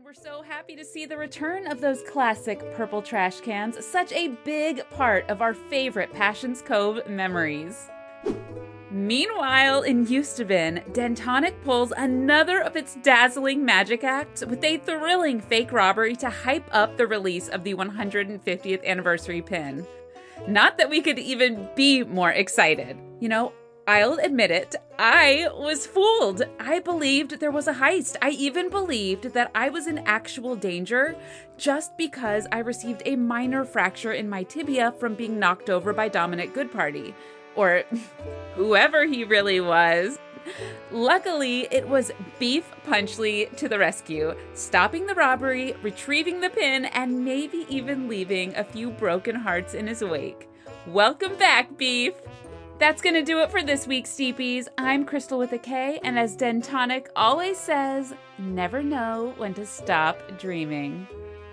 We're so happy to see the return of those classic purple trash cans, such a big part of our favorite Passions Cove memories. Meanwhile, in Eustabin, Dentonic pulls another of its dazzling magic acts with a thrilling fake robbery to hype up the release of the 150th anniversary pin. Not that we could even be more excited. You know, I'll admit it, I was fooled. I believed there was a heist. I even believed that I was in actual danger just because I received a minor fracture in my tibia from being knocked over by Dominic Goodparty. Or whoever he really was. Luckily, it was Beef Punchley to the rescue, stopping the robbery, retrieving the pin, and maybe even leaving a few broken hearts in his wake. Welcome back, Beef! That's going to do it for this week, Steepies. I'm Crystal with a K, and as Dentonic always says, never know when to stop dreaming.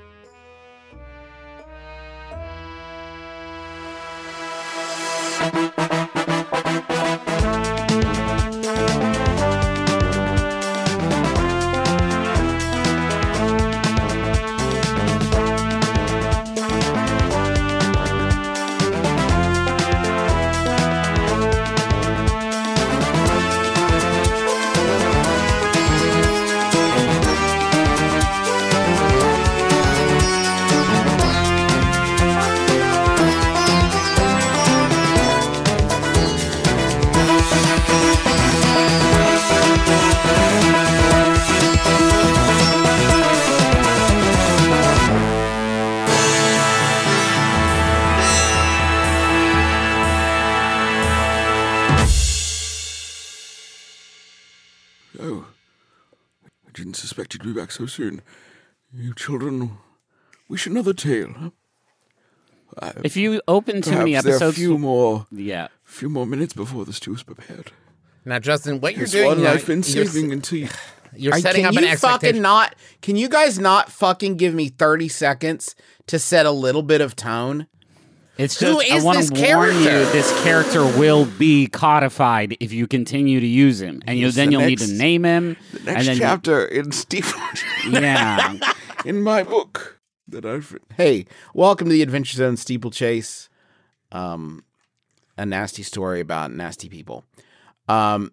Expected to be back so soon. You children wish another tale, huh? If you open too many episodes, there are a few more minutes before the stew's prepared. Now, Justin, what you're This doing one now, I've been saving until you're setting up an expectation. Can you guys not fucking give me 30 seconds to set a little bit of tone? It's Who just, is I want this to warn you, character? this character will be codified if you continue to use him. And then you'll need to name him. The next chapter in Steve. Yeah. In my book that I've written. Hey, welcome to the Adventure Zone Steeplechase. A nasty story about nasty people. I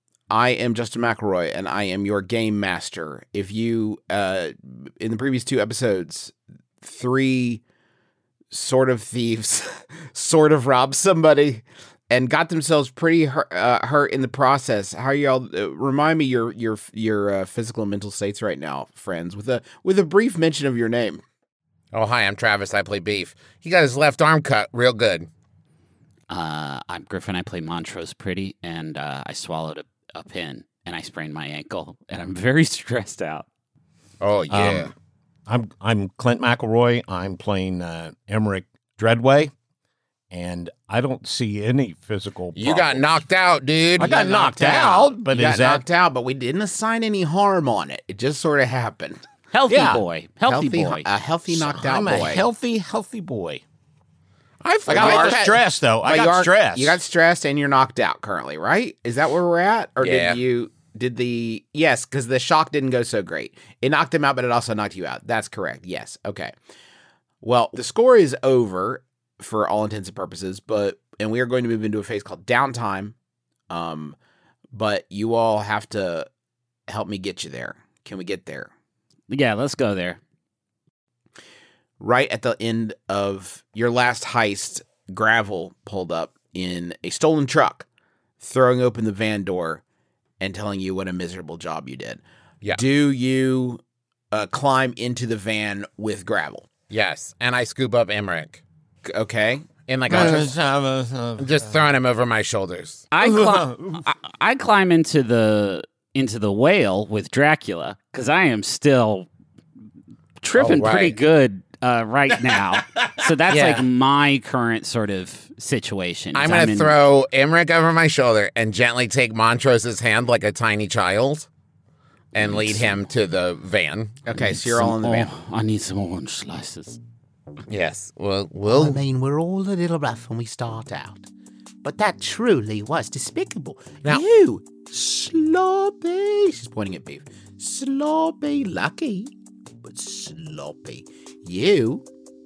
am Justin McElroy, and I am your game master. If you, in the previous 2 episodes, 3 sort of thieves sort of robbed somebody and got themselves pretty hurt in the process. How are y'all? Remind me your physical and mental states right now, friends, with a brief mention of your name. Oh, hi, I'm Travis. I play Beef. He got his left arm cut real good. I'm Griffin. I play Montrose Pretty, and I swallowed a pin, and I sprained my ankle, and I'm very stressed out. Oh, yeah. I'm Clint McElroy. I'm playing Emmerich Dreadway, and I don't see any physical problems. You got knocked out, dude. I got knocked out, but knocked out, but we didn't assign any harm on it. It just sort of happened. Healthy boy. Healthy boy. A healthy knocked out I'm boy. a healthy boy. I I got stressed, though. I got stressed. You got stressed and you're knocked out currently, right? Is that where we're at? Or Yeah. yes, because the shock didn't go so great. It knocked him out, but it also knocked you out. That's correct. Yes. Okay. Well, the score is over for all intents and purposes, and we are going to move into a phase called downtime. But you all have to help me get you there. Can we get there? Yeah, let's go there. Right at the end of your last heist, Gravel pulled up in a stolen truck, throwing open the van door and telling you what a miserable job you did. Yeah. Do you climb into the van with Gravel? Yes, and I scoop up Emmerich. Okay. And like I'm just throwing him over my shoulders. I climb into the whale with Dracula because I am still tripping pretty good right now. So that's like my current sort of situation. I'm going to throw Emmerich over my shoulder and gently take Montrose's hand like a tiny child and lead him to the van. Okay, so you're all in the van. I need some orange slices. Yes. Well, I mean, we're all a little rough when we start out. But that truly was despicable. Now- You sloppy. She's pointing at Beef. Sloppy lucky. but sloppy. You?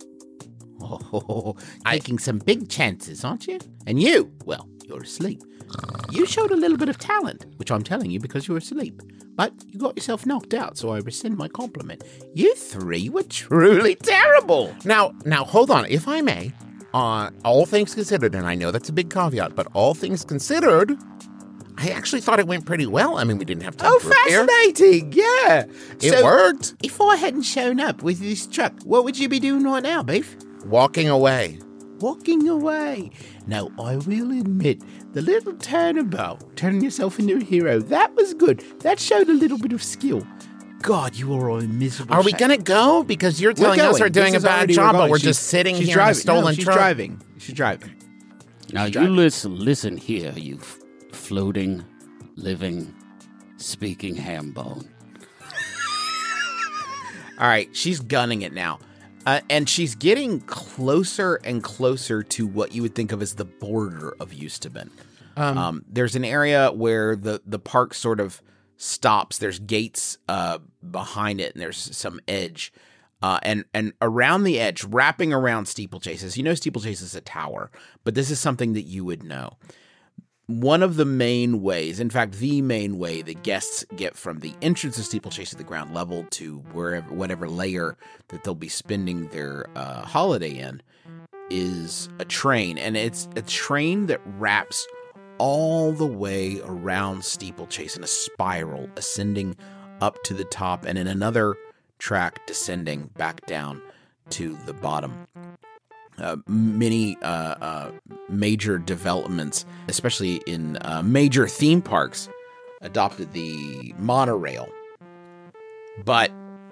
Taking some big chances, aren't you? And you? Well, you're asleep. You showed a little bit of talent, which I'm telling you because you were asleep. But you got yourself knocked out, so I rescind my compliment. You three were truly terrible. Now, hold on. If I may, all things considered, and I know that's a big caveat, but all things considered, I actually thought it went pretty well. I mean, we didn't have time to prepare. Fascinating! Yeah, It worked. If I hadn't shown up with this truck, what would you be doing right now, Beef? Walking away. Walking away. Now, I will admit, the little turnabout, turning yourself into a hero, that was good. That showed a little bit of skill. God, you are a miserable Are we shape. going to go? Because you're telling us we're doing a bad job, but we're just sitting here in a stolen she's truck. driving. She's driving. Now you listen here, you floating, living, speaking ham bone. All right, she's gunning it now. And she's getting closer and closer to what you would think of as the border of Eustabin. There's an area where the park sort of stops. There's gates behind it, and there's some edge. And around the edge, wrapping around Steeplechases. You know Steeplechase is a tower, but this is something that you would know. One of the main ways, in fact, the main way that guests get from the entrance of Steeplechase at the ground level to whatever layer that they'll be spending their holiday in is a train. And it's a train that wraps all the way around Steeplechase in a spiral, ascending up to the top, and in another track descending back down to the bottom. Many major developments, especially in major theme parks, adopted the monorail. But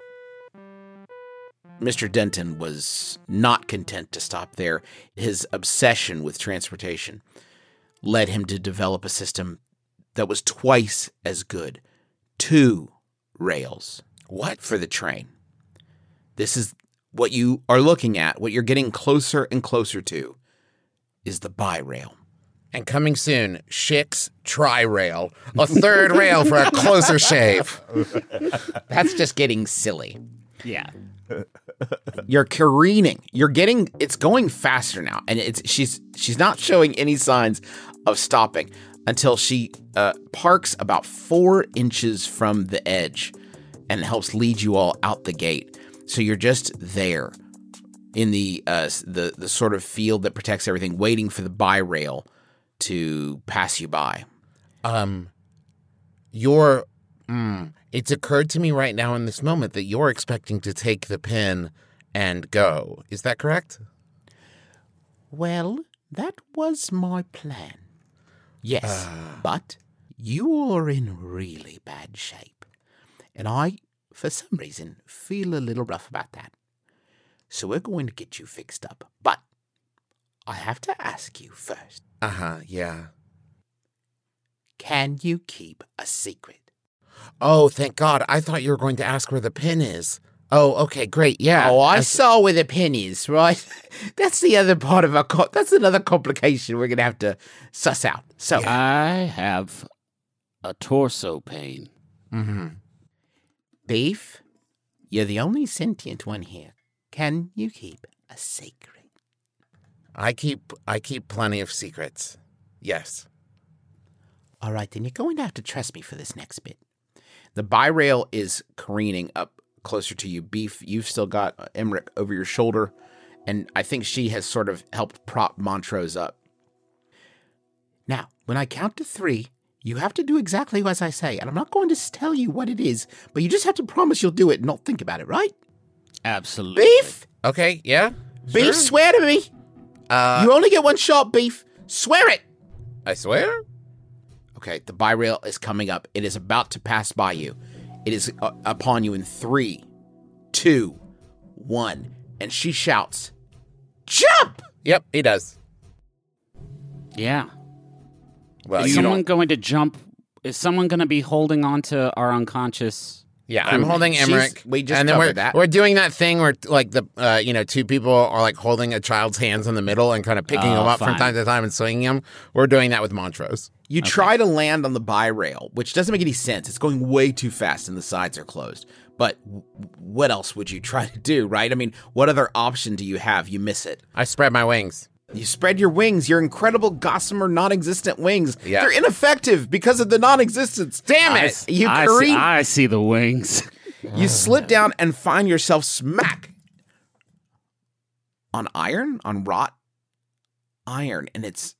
Mr. Denton was not content to stop there. His obsession with transportation led him to develop a system that was twice as good. 2 rails. What? For the train. This is what you are looking at, what you're getting closer and closer to, is the bi-rail. And coming soon, Schick's Tri-Rail, a third rail for a closer shave. That's just getting silly. Yeah. You're careening. It's going faster now, and she's not showing any signs of stopping until she parks about 4 inches from the edge and helps lead you all out the gate. So you're just there in the sort of field that protects everything, waiting for the bi-rail to pass you by. It's occurred to me right now in this moment that you're expecting to take the pin and go. Is that correct? Well, that was my plan. Yes, but you are in really bad shape. And I, for some reason, feel a little rough about that. So we're going to get you fixed up. But I have to ask you first. Yeah. Can you keep a secret? Oh, thank God. I thought you were going to ask where the pin is. Oh, okay, great, yeah. Oh, I saw where the pin is, right? That's the other part of that's another complication we're going to have to suss out. So I have a torso pain. Mm-hmm. Beef, you're the only sentient one here. Can you keep a secret? I keep plenty of secrets. Yes. All right, then you're going to have to trust me for this next bit. the bi-rail is careening up closer to you. Beef, you've still got Emmerich over your shoulder, and I think she has sort of helped prop Montrose up. Now, when I count to 3, you have to do exactly as I say, and I'm not going to tell you what it is, but you just have to promise you'll do it and not think about it, right? Absolutely. Beef? Okay, yeah. Beef, Sure. swear to me. You only get one shot, Beef. Swear it. I swear. Okay, the bi-rail is coming up. It is about to pass by you. It is upon you in 3, 2, 1. And she shouts, "Jump!" Yep, he does. Yeah. Well, Is you someone don't. going to jump? Is someone going to be holding on to our unconscious? Yeah, I'm holding She's- Emmerich. we just and then covered that. we're doing that thing where like the two people are like holding a child's hands in the middle and kind of picking him up from fine. time to time and swinging him. We're doing that with Montrose. You try to land on the bi-rail, which doesn't make any sense. It's going way too fast and the sides are closed. But what else would you try to do, right? I mean, what other option do you have? You miss it. I spread my wings. You spread your wings, your incredible gossamer non-existent wings. Yeah. They're ineffective because of the non-existence. Damn it! I see the wings. You slip down and find yourself smack on wrought iron, and it's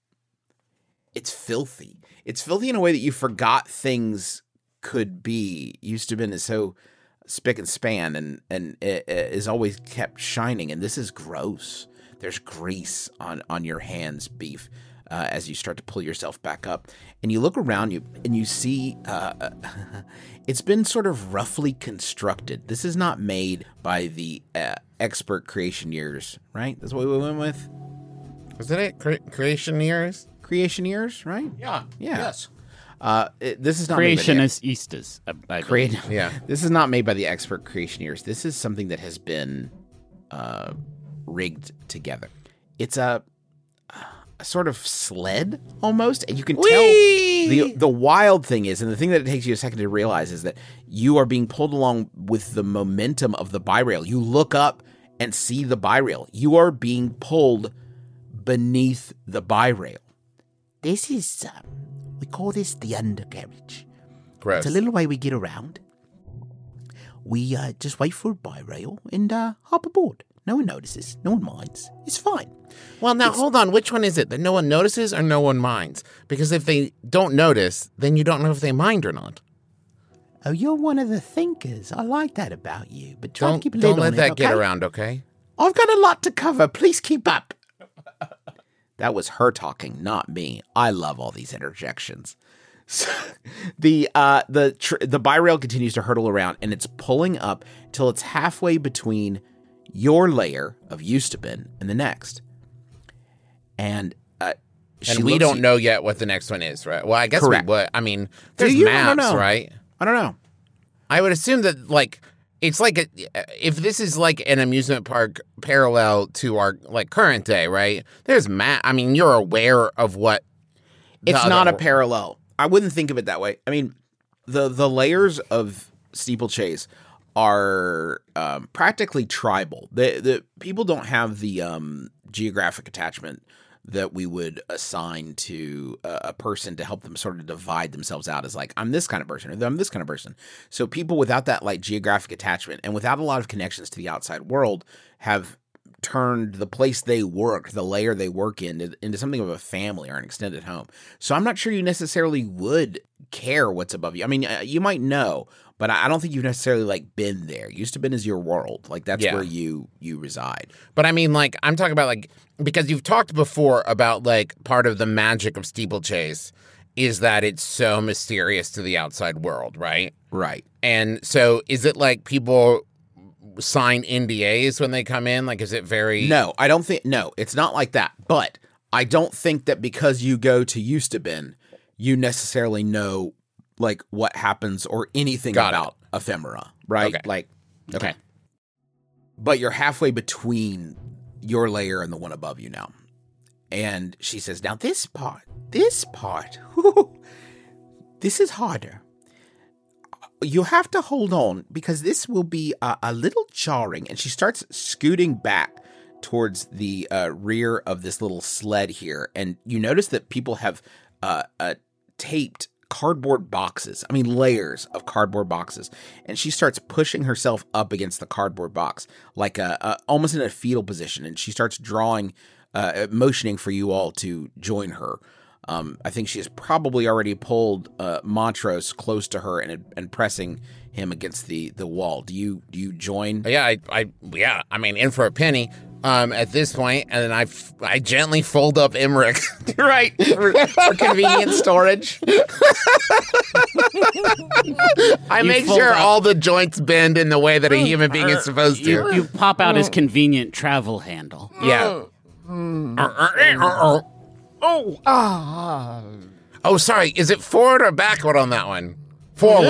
filthy. It's filthy in a way that you forgot things could be. Used to have been so spick and span, and it is always kept shining, and this is gross. There's grease on your hands, Beef, as you start to pull yourself back up. And you look around you, and you see it's been sort of roughly constructed. This is not made by the expert creationeers, right? That's what we went with? Wasn't it Creationeers? Creationeers, right? Yeah. Yes. This is not Creationistas. Yeah. This is not made by the expert creationeers. This is something that has been rigged together. It's a sort of sled almost, and you can tell the wild thing is, and the thing that it takes you a second to realize is that you are being pulled along with the momentum of the bi-rail. You look up and see the bi-rail. You are being pulled beneath the bi-rail. This is, we call this the undercarriage. Gross. It's a little way we get around. We just wait for a bi-rail and hop aboard. No one notices. No one minds. It's fine. Well, now, hold on. Which one is it? That no one notices or no one minds? Because if they don't notice, then you don't know if they mind or not. Oh, you're one of the thinkers. I like that about you. But try to keep a lid on it, Don't let that get okay? around, okay? I've got a lot to cover. Please keep up. That was her talking, not me. I love all these interjections. So, the bi-rail continues to hurtle around, and it's pulling up till it's halfway between your layer of Eustabin and the next. And we don't know yet what the next one is, right? Well, I guess Correct. we would. I mean, there's you? I don't maps, know. right? I don't know. I would assume that, like, it's like if this is like an amusement park parallel to our like current day, right? There's I mean, you're aware of what. It's not a parallel. I wouldn't think of it that way. I mean, the layers of Steeplechase are practically tribal. The people don't have the geographic attachment that we would assign to a person to help them sort of divide themselves out as like, I'm this kind of person or I'm this kind of person. So people without that like geographic attachment and without a lot of connections to the outside world have turned the place they work, the layer they work in, into something of a family or an extended home. So I'm not sure you necessarily would care what's above you. I mean, you might know, but I don't think you've necessarily like been there. Used to been is your world. Like that's where you reside. But I mean, like, I'm talking about like, because you've talked before about like part of the magic of Steeplechase is that it's so mysterious to the outside world, right? Right. And so is it like people sign NDAs when they come in? Like, is it very... No, I don't think... No, it's not like that. But I don't think that because you go to Eustabin, you necessarily know, like, what happens or anything about ephemera, right? Okay. Like, okay. But you're halfway between your layer and the one above you now. And she says, now this part, this is harder. You have to hold on because this will be a little jarring. And she starts scooting back towards the rear of this little sled here. And you notice that people have taped cardboard boxes. I mean, layers of cardboard boxes. And she starts pushing herself up against the cardboard box, like almost in a fetal position. And she starts drawing, motioning for you all to join her. I think she has probably already pulled Montrose close to her and pressing him against the wall. Do you join? Yeah, I mean, in for a penny. At this point, and then I gently fold up Emmerich, Right, for convenient storage. I make sure all the joints bend in the way that a human being is supposed to. You pop out his convenient travel handle. Yeah. Oh, sorry. Is it forward or backward on that one? Forward.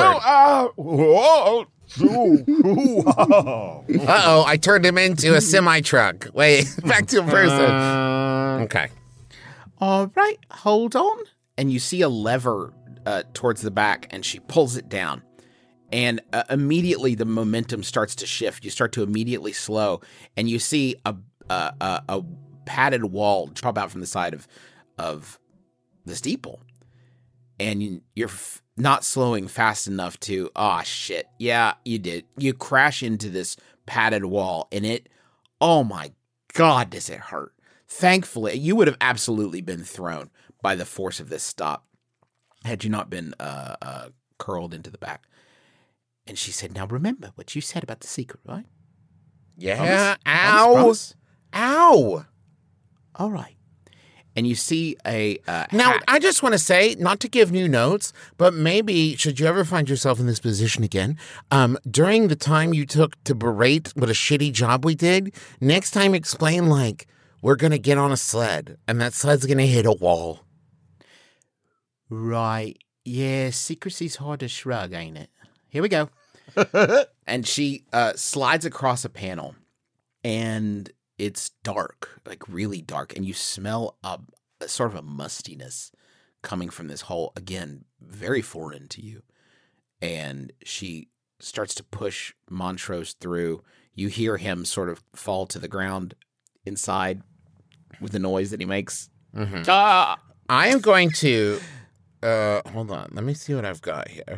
Uh-oh, I turned him into a semi-truck. Wait, back to a person. Okay. All right, hold on. And you see a lever towards the back, and she pulls it down. And immediately the momentum starts to shift. You start to immediately slow, and you see a padded wall drop out from the side of the steeple. And you're not slowing fast enough to, shit. Yeah, you did. You crash into this padded wall, and it, oh my God, does it hurt. Thankfully, you would have absolutely been thrown by the force of this stop had you not been curled into the back. And she said, now remember what you said about the secret, right? Yeah. Promise? Ow. All right. And you see a Now, hat. I just want to say, not to give new notes, but maybe should you ever find yourself in this position again, during the time you took to berate what a shitty job we did, next time explain like, we're going to get on a sled, and that sled's going to hit a wall. Right. Yeah, secrecy's hard to shrug, ain't it? Here we go. And she slides across a panel, and it's dark, like really dark, and you smell a sort of a mustiness coming from this hole. Again, very foreign to you. And she starts to push Montrose through. You hear him sort of fall to the ground inside with the noise that he makes. Mm-hmm. I am going to... hold on. Let me see what I've got here.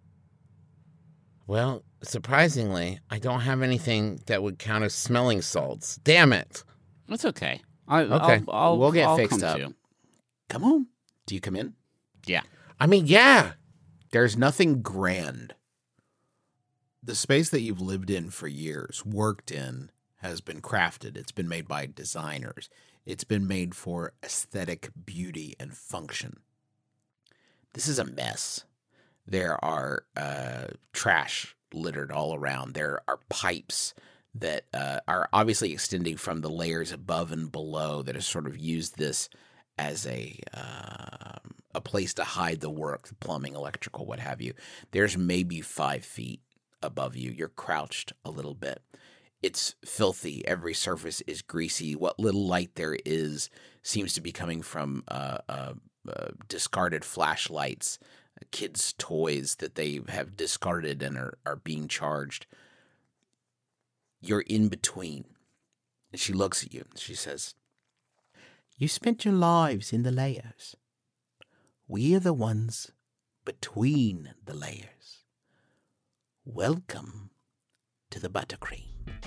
Well, surprisingly, I don't have anything that would count as smelling salts. Damn it. That's okay. Okay. We'll get I'll fixed come up. to you. Come on. Do you come in? Yeah. I mean, yeah. There's nothing grand. The space that you've lived in for years, worked in, has been crafted. It's been made by designers. It's been made for aesthetic beauty and function. This is a mess. There are trash littered all around. There are pipes that are obviously extending from the layers above and below that have sort of used this as a place to hide the work, the plumbing, electrical, what have you. There's maybe 5 feet above you. You're crouched a little bit. It's filthy. Every surface is greasy. What little light there is seems to be coming from discarded flashlights, kids' toys that they have discarded and are being charged. You're in between. And she looks at you. She says, you spent your lives in the layers. We are the ones between the layers. Welcome to the buttercream.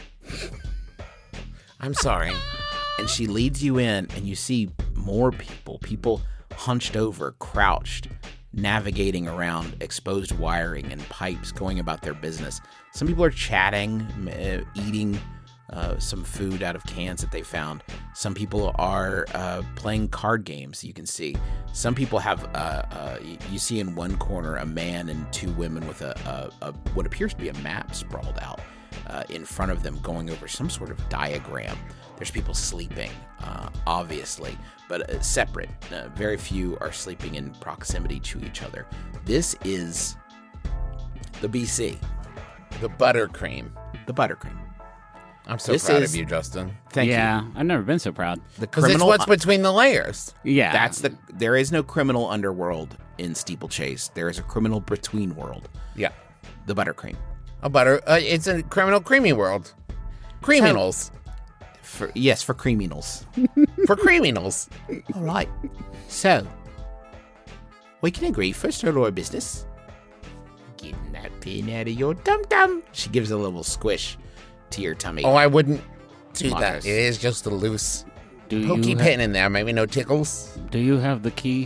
I'm sorry. And she leads you in, and you see more people hunched over, crouched, navigating around exposed wiring and pipes, going about their business. Some people are chatting, eating some food out of cans that they found. Some people are playing card games, you can see. Some people have, you see in one corner a man and 2 women with a what appears to be a map sprawled out in front of them, going over some sort of diagram. There's people sleeping, obviously, but separate. Very few are sleeping in proximity to each other. This is the BC. The buttercream. The buttercream. I'm so proud of you, Justin. Thank you. Yeah, I've never been so proud. The Because it's what's between the layers. Yeah. There is no criminal underworld in Steeplechase. There is a criminal between world. Yeah. The buttercream. It's a criminal creamy world. Criminals. For criminals. For criminals. All right. So, we can agree first order of business. Getting that pin out of your dum-dum. She gives a little squish to your tummy. Oh, I wouldn't do Marcus. that. It is just a loose Do pokey you pin in there. Maybe no tickles. Do you have the key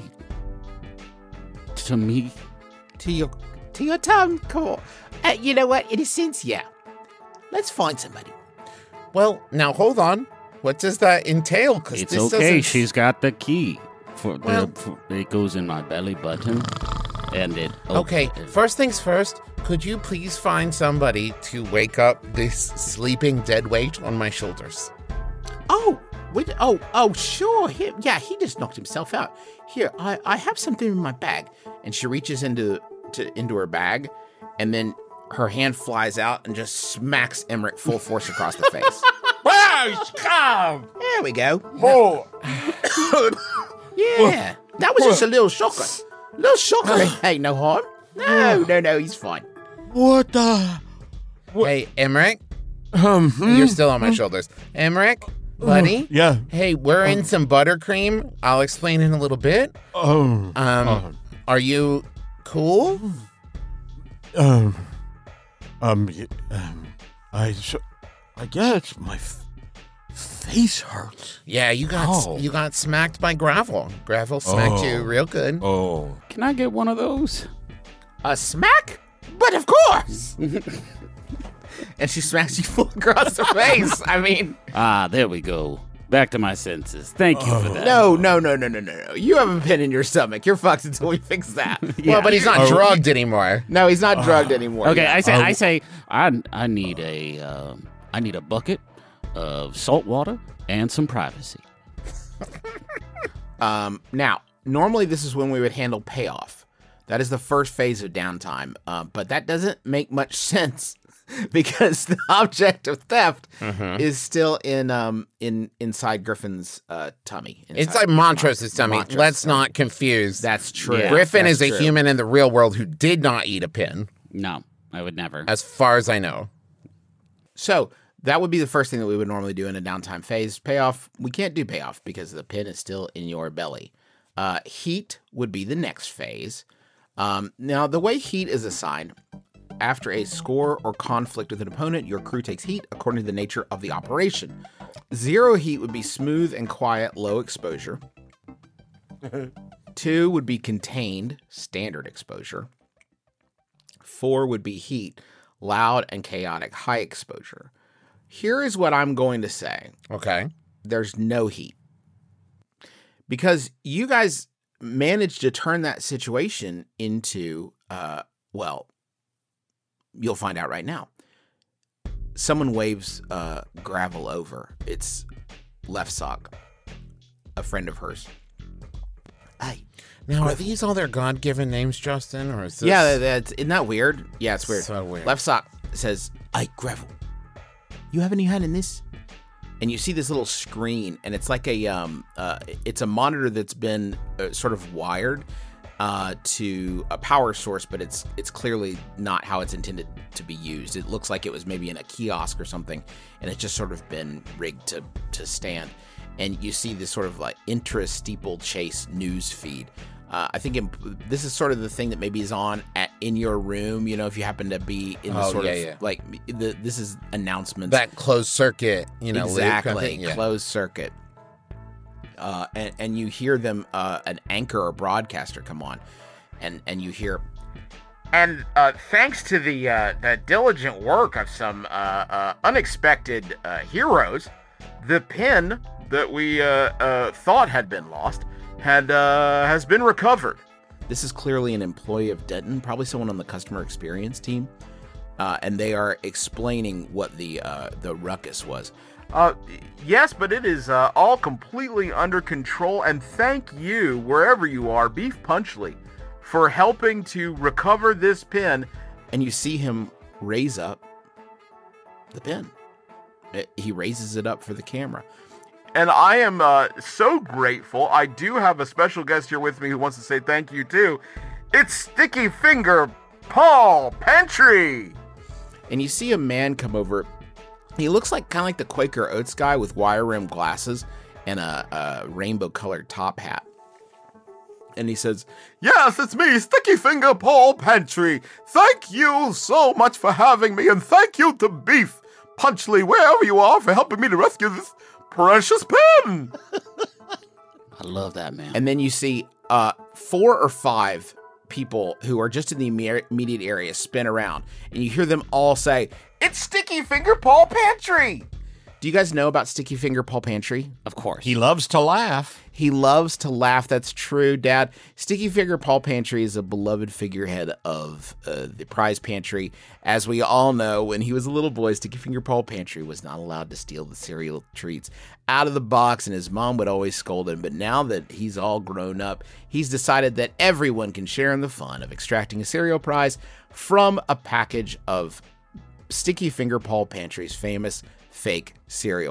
to me? To your tongue. Come on. You know what? In a sense, yeah. Let's find somebody. Well, now hold on. What does that entail? Because It's this okay. doesn't... She's got the key. Well- It goes in my belly button, and it. Okay, first things first. Could you please find somebody to wake up this sleeping dead weight on my shoulders? Oh, sure. He just knocked himself out. Here, I have something in my bag. And she reaches into her bag, and then her hand flies out and just smacks Emmerich full force across the face. Wow, come! There we go. Oh, Yeah, that was just a little shocker. Hey, no harm. No, he's fine. What the? Hey, Emmerich. You're still on my shoulders. Emmerich, buddy. Yeah. Hey, we're in some buttercream. I'll explain in a little bit. Are you cool? I guess my face hurts. Yeah, you got smacked by Gravel. Gravel smacked you real good. Oh. Can I get one of those? A smack? But of course. And she smacks you full across the face. I mean, There we go. Back to my senses. Thank you for that. no. You have a pin in your stomach. You're fucked until we fix that. Well, but he's not drugged anymore. No, he's not drugged anymore. Okay, I say, I need a bucket of salt water and some privacy. Now, normally this is when we would handle payoff. That is the first phase of downtime. But that doesn't make much sense because the object of theft is still inside Griffin's tummy. It's like Montrose's tummy. Let's not confuse. That's true. Yeah. Griffin That's is a true. human in the real world who did not eat a pin, No, I would never. as far as I know. So that would be the first thing that we would normally do in a downtime phase. Payoff, we can't do payoff because the pin is still in your belly. Heat would be the next phase. Now, the way heat is assigned, after a score or conflict with an opponent, your crew takes heat according to the nature of the operation. 0 heat would be smooth and quiet, low exposure. 2 would be contained, standard exposure. 4 would be heat, loud and chaotic, high exposure. Here is what I'm going to say. Okay. There's no heat. Because you guys managed to turn that situation into, well, you'll find out right now. Someone waves Gravel over. It's Left Sock, a friend of hers. Hey. Now, are these all their God-given names, Justin, or is this... Yeah, isn't that weird? Yeah, it's weird. So weird. Left Sock says, "Hey, Gravel, you have any hand in this?" And you see this little screen, and it's like it's a monitor that's been sort of wired to a power source, but it's clearly not how it's intended to be used. It looks like it was maybe in a kiosk or something, and it's just sort of been rigged to stand. And you see this sort of like intra-steeplechase news feed. I think this is sort of the thing that maybe is on in your room. You know, if you happen to be in the like this is announcements, that closed circuit, exactly, loop, closed circuit. And you hear them, an anchor or broadcaster come on, and you hear, and thanks to the diligent work of some unexpected heroes, the pin that we thought had been lost has been recovered. This is clearly an employee of Denton, probably someone on the customer experience team, and they are explaining what the ruckus was. Yes, but it is all completely under control, and thank you, wherever you are, Beef Punchly, for helping to recover this pin. And you see him raise up the pin. He raises it up for the camera. And I am so grateful. I do have a special guest here with me who wants to say thank you, too. It's Sticky Finger Paul Pantry. And you see a man come over. He looks like kind of like the Quaker Oats guy with wire-rimmed glasses and a rainbow-colored top hat. And he says, "Yes, it's me, Sticky Finger Paul Pantry. Thank you so much for having me, and thank you to Beef Punchly, wherever you are, for helping me to rescue this precious pin." I love that, man. And then you see 4 or 5 people who are just in the immediate area spin around, and you hear them all say, "It's Sticky Finger Paul Pantry." Do you guys know about Sticky Finger Paul Pantry? Of course. He loves to laugh. He loves to laugh. That's true, Dad. Sticky Finger Paul Pantry is a beloved figurehead of the prize pantry. As we all know, when he was a little boy, Sticky Finger Paul Pantry was not allowed to steal the cereal treats out of the box, and his mom would always scold him. But now that he's all grown up, he's decided that everyone can share in the fun of extracting a cereal prize from a package of Sticky Finger Paul Pantry's famous fake cereal.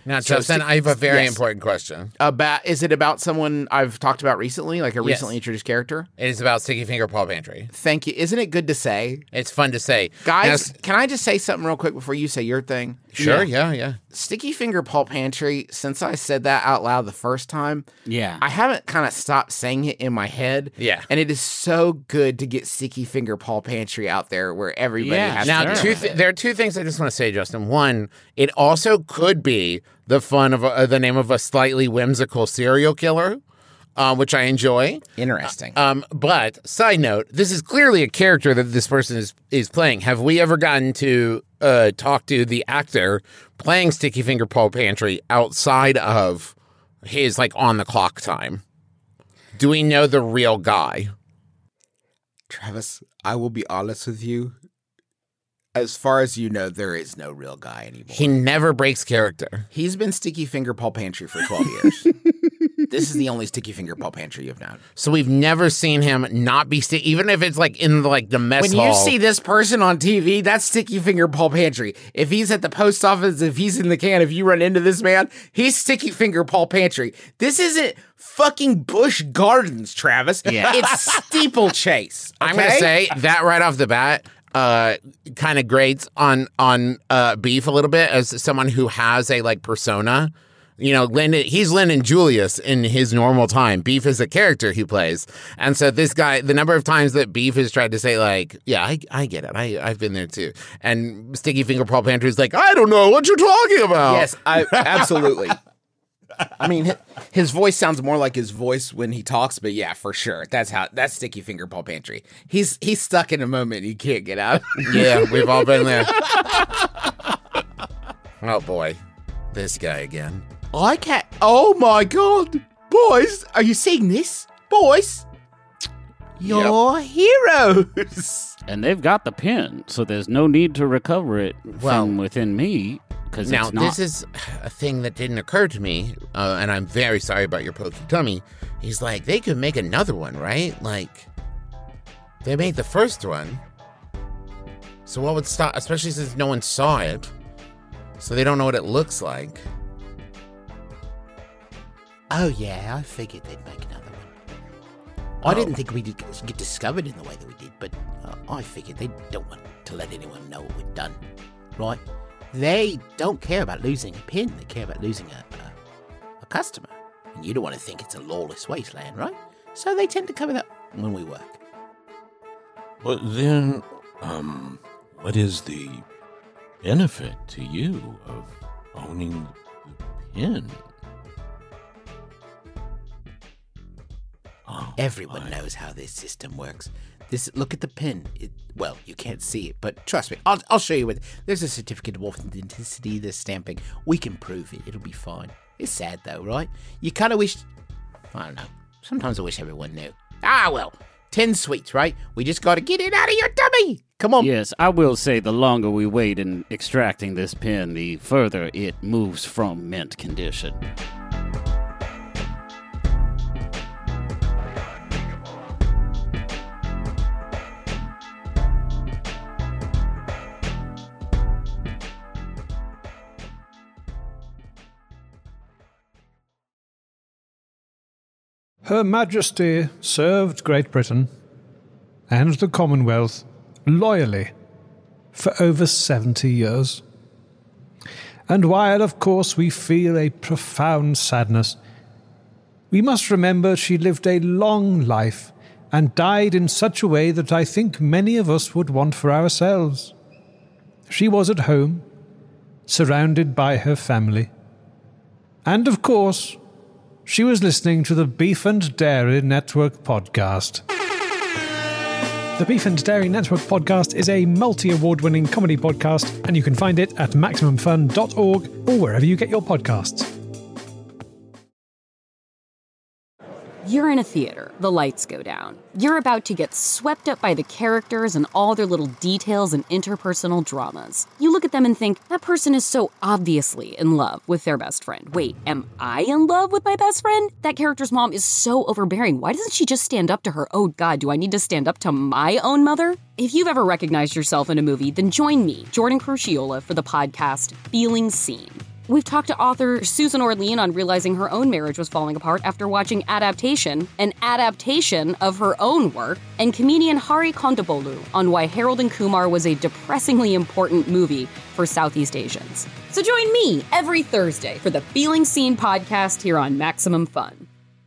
Now, Justin, I have a very important question. Is it about someone I've talked about recently, like a recently introduced character? It is about Sticky Finger Paw Pantry. Thank you. Isn't it good to say? It's fun to say. Guys, can I just say something real quick before you say your thing? Sure, yeah. Sticky Finger Paw Pantry, since I said that out loud the first time, I haven't kind of stopped saying it in my head. Yeah. And it is so good to get Sticky Finger Paw Pantry out there where everybody has now, to there are two things I just want to say, Justin. One, it also could be the fun of the name of a slightly whimsical serial killer, which I enjoy. Interesting. But side note, this is clearly a character that this person is playing. Have we ever gotten to talk to the actor playing Sticky Finger Paw Pantry outside of his on the clock time? Do we know the real guy? Travis, I will be honest with you. As far as you know, there is no real guy anymore. He never breaks character. He's been Sticky Finger Paw Pantry for 12 years. This is the only Sticky Finger Paw Pantry you've known. So we've never seen him not be sticky, even if it's in the mess hall. When you see this person on TV, that's Sticky Finger Paw Pantry. If he's at the post office, if he's in the can, if you run into this man, he's Sticky Finger Paw Pantry. This isn't fucking Busch Gardens, Travis. Yeah. It's Steeplechase. Okay? I'm going to say that right off the bat. Kind of grates on Beef a little bit as someone who has a persona. He's Lyndon Julius in his normal time. Beef is a character he plays. And so this guy, the number of times that Beef has tried to say I get it. I've been there too. And Sticky Finger Paw Pantry is I don't know what you're talking about. Yes, absolutely. I mean, his voice sounds more like his voice when he talks, but yeah, for sure. That's Sticky Finger Paw Pantry. He's stuck in a moment he can't get out. Yeah, we've all been there. Oh boy. This guy again. I can't. Oh my God. Boys, are you seeing this? Boys, you're heroes. And they've got the pin, so there's no need to recover it from within me. Now, this is a thing that didn't occur to me, and I'm very sorry about your pokey tummy. He's they could make another one, right? They made the first one. So what would stop, especially since no one saw it, so they don't know what it looks like. Oh, yeah, I figured they'd make another one. I didn't think we'd get discovered in the way that we did, but I figured they don't want to let anyone know what we've done, right? They don't care about losing a pin. They care about losing a customer. And you don't want to think it's a lawless wasteland, right? So they tend to cover that when we work. But then, what is the benefit to you of owning the pin? Oh, Everyone knows how this system works. Look at the pin. Well, you can't see it, but trust me, I'll show you. There's a certificate of authenticity, there's stamping. We can prove it. It'll be fine. It's sad though, right? You kind of wish. I don't know. Sometimes I wish everyone knew. Well, 10 sweets, right? We just got to get it out of your tummy. Come on. Yes, I will say the longer we wait in extracting this pin, the further it moves from mint condition. Her Majesty served Great Britain and the Commonwealth loyally for over 70 years. And while, of course, we feel a profound sadness, we must remember she lived a long life and died in such a way that I think many of us would want for ourselves. She was at home, surrounded by her family. And, of course, she was listening to the Beef and Dairy Network podcast. The Beef and Dairy Network podcast is a multi-award-winning comedy podcast, and you can find it at MaximumFun.org or wherever you get your podcasts. You're in a theater. The lights go down. You're about to get swept up by the characters and all their little details and interpersonal dramas. You look at them and think, that person is so obviously in love with their best friend. Wait, am I in love with my best friend? That character's mom is so overbearing. Why doesn't she just stand up to her? Oh God, do I need to stand up to my own mother? If you've ever recognized yourself in a movie, then join me, Jordan Crucchiola, for the podcast Feeling Seen. We've talked to author Susan Orlean on realizing her own marriage was falling apart after watching Adaptation, an adaptation of her own work, and comedian Hari Kondabolu on why Harold and Kumar was a depressingly important movie for Southeast Asians. So join me every Thursday for the Feeling Seen podcast here on Maximum Fun.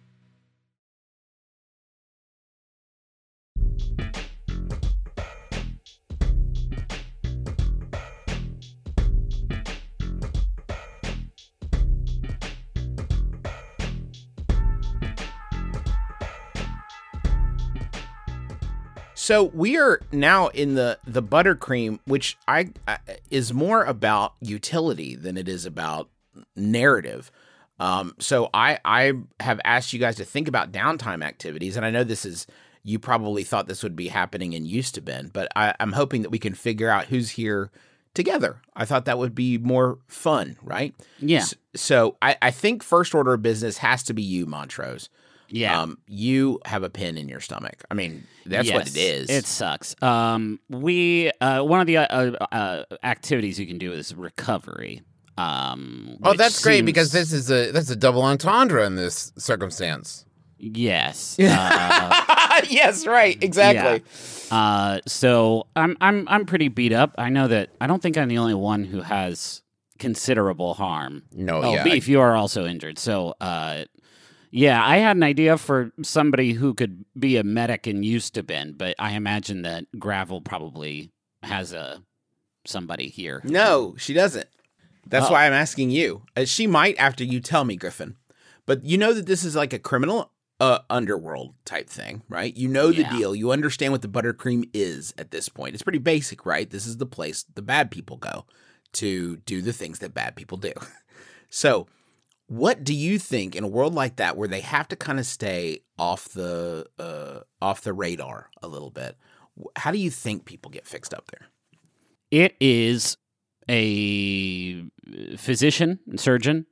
So we are now in the buttercream, which is more about utility than it is about narrative. So I have asked you guys to think about downtime activities, and I know you probably thought this would be happening in Used to Been, but I'm hoping that we can figure out who's here together. I thought that would be more fun, right? Yeah. So I think first order of business has to be you, Montrose. Yeah. You have a pin in your stomach. I mean, that's what it is. It sucks. One of the activities you can do is recovery. That's great because that's a double entendre in this circumstance. Yes. Yes, right. Exactly. Yeah. So I'm pretty beat up. I know that I don't think I'm the only one who has considerable harm. No, Beef, you are also injured. So yeah, I had an idea for somebody who could be a medic in Used to Been, but I imagine that Gravel probably has somebody here. No, she doesn't. That's why I'm asking you. She might after you tell me, Griffin. But you know that this is like a criminal underworld type thing, right? You know the deal. You understand what the buttercream is at this point. It's pretty basic, right? This is the place the bad people go to do the things that bad people do. So what do you think in a world like that where they have to kind of stay off the radar a little bit? How do you think people get fixed up there? It is a physician and surgeon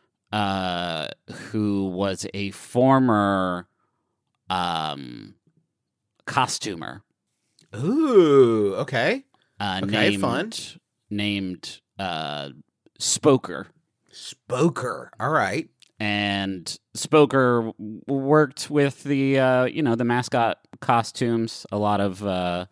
who was a former costumer. Ooh, okay. Fun. Named Spoker. Spoker. All right. And Spoker worked with the the mascot costumes, a lot of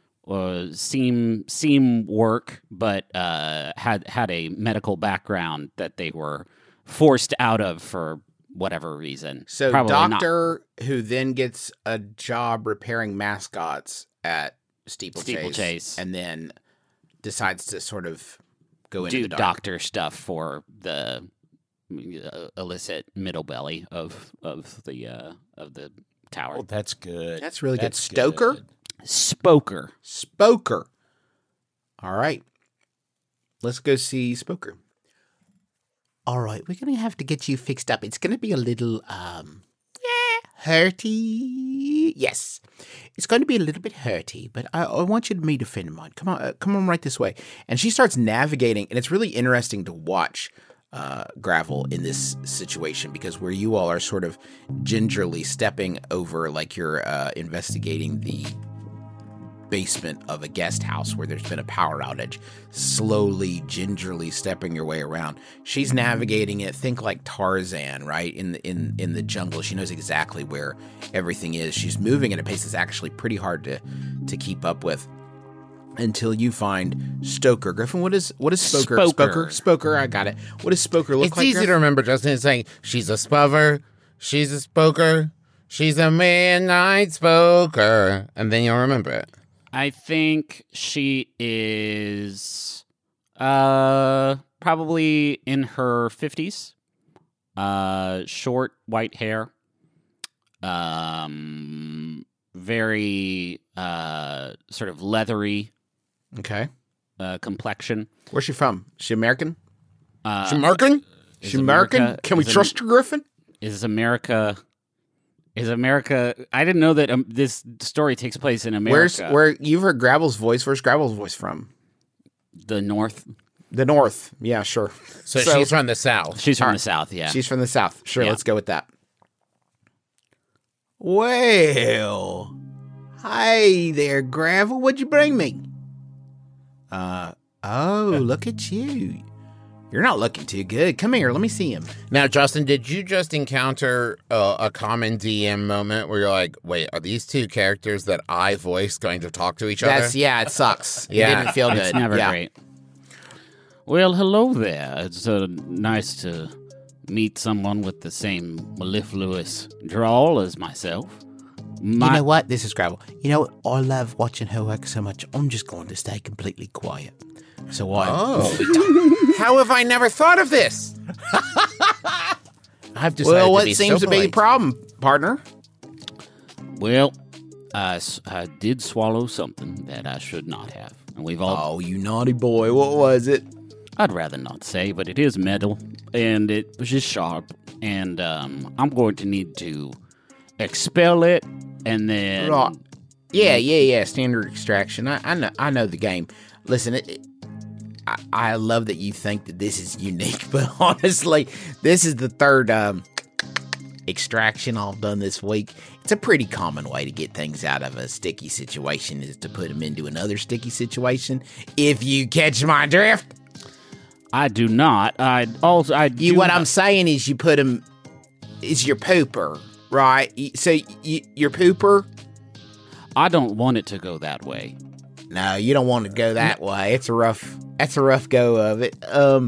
seam work, but had a medical background that they were forced out of for whatever reason. So doctor who then gets a job repairing mascots at Steeplechase. And then decides to sort of go into the doctor stuff for the illicit middle belly of the tower. Oh, that's good. That's really good. Stoker? Good. Spoker. All right. Let's go see Spoker. All right, we're going to have to get you fixed up. It's going to be a little, hurty. Yes, it's going to be a little bit hurty, but I want you to meet a friend of mine. Come on right this way. And she starts navigating, and it's really interesting to watch Gravel in this situation because where you all are sort of gingerly stepping over like you're investigating the basement of a guest house where there's been a power outage, slowly, gingerly stepping your way around. She's navigating it. Think like Tarzan, right? In the jungle. She knows exactly where everything is. She's moving at a pace that's actually pretty hard to keep up with until you find Stoker. Griffin, what is Spoker? Spoker, I got it. What does Spoker look like? It's easy to remember, Justin. It's saying she's a spover, she's a spoker, she's a midnight spoker, and then you'll remember it. I think she is probably in her 50s. Short white hair. Very sort of leathery. Okay. Complexion. Where's she from? Is she American? She American? She American? Can we trust her, Griffin? Is America? I didn't know that this story takes place in America. Where you've heard Gravel's voice? Where's Gravel's voice from? The North. The North. Yeah, sure. So she's from the South. She's from the South. Yeah. She's from the South. Sure. Yeah. Let's go with that. Well, hi there, Gravel. What'd you bring me? Look at you. You're not looking too good. Come here, let me see him. Now, Justin, did you just encounter a common DM moment where you're like, wait, are these two characters that I voiced going to talk to each other? Yeah, it sucks. Yeah. It didn't feel good. It's never great. Well, hello there. It's nice to meet someone with the same mellifluous drawl as myself. You know what? This is Gravel. You know what? I love watching her work so much. I'm just going to stay completely quiet. So How have I never thought of this? I've decided what seems to be the problem, partner? Well, I did swallow something that I should not have. And we've all... Oh, you naughty boy. What was it? I'd rather not say, but it is metal, and it was just sharp, and I'm going to need to expel it, and then... Right. Yeah, standard extraction. I know the game. Listen, I love that you think that this is unique, but honestly, this is the third extraction I've done this week. It's a pretty common way to get things out of a sticky situation is to put them into another sticky situation. If you catch my drift. I do not. What I'm saying is you put them, is your pooper, right? So your pooper. I don't want it to go that way. No, you don't want to go that way. That's a rough go of it.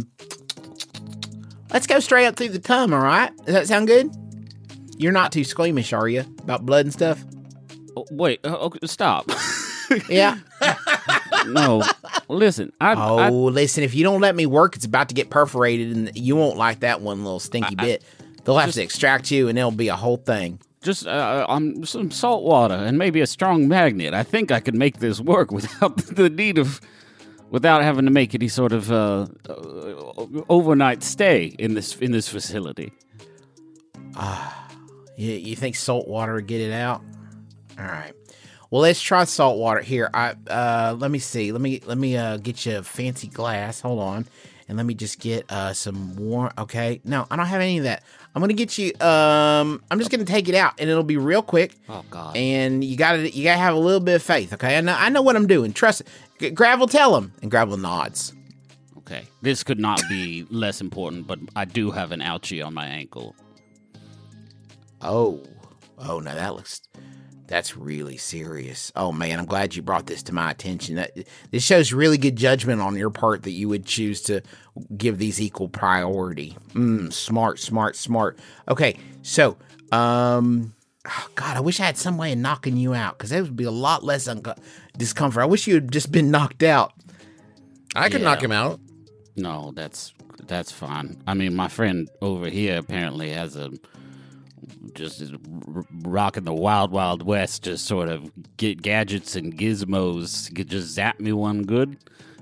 Let's go straight up through the tongue, all right? Does that sound good? You're not too squeamish, are you? About blood and stuff? Wait, stop. Yeah. No, listen. Listen, if you don't let me work, it's about to get perforated, and you won't like that one little stinky bit. They'll have to extract you, and it'll be a whole thing. Just some salt water and maybe a strong magnet. I think I could make this work without the need of... without having to make any sort of overnight stay in this facility. You think salt water would get it out? All right. Well, let's try salt water here. Let me see. Let me get you a fancy glass. Hold on, and let me just get some warm. Okay. No, I don't have any of that. I'm gonna get you. I'm just gonna take it out, and it'll be real quick. Oh God. And you gotta have a little bit of faith. Okay. I know what I'm doing. Trust it. Gravel, tell him, and Gravel nods. Okay. This could not be less important, but I do have an ouchie on my ankle. Oh, now that's really serious. Oh man, I'm glad you brought this to my attention. This shows really good judgment on your part that you would choose to give these equal priority. Smart. Okay, so, oh God, I wish I had some way of knocking you out, because that would be a lot less discomfort. I wish you had just been knocked out. I could knock him out. No, that's fine. I mean, my friend over here apparently has just rocking the wild west, just sort of get gadgets and gizmos, could just zap me one good.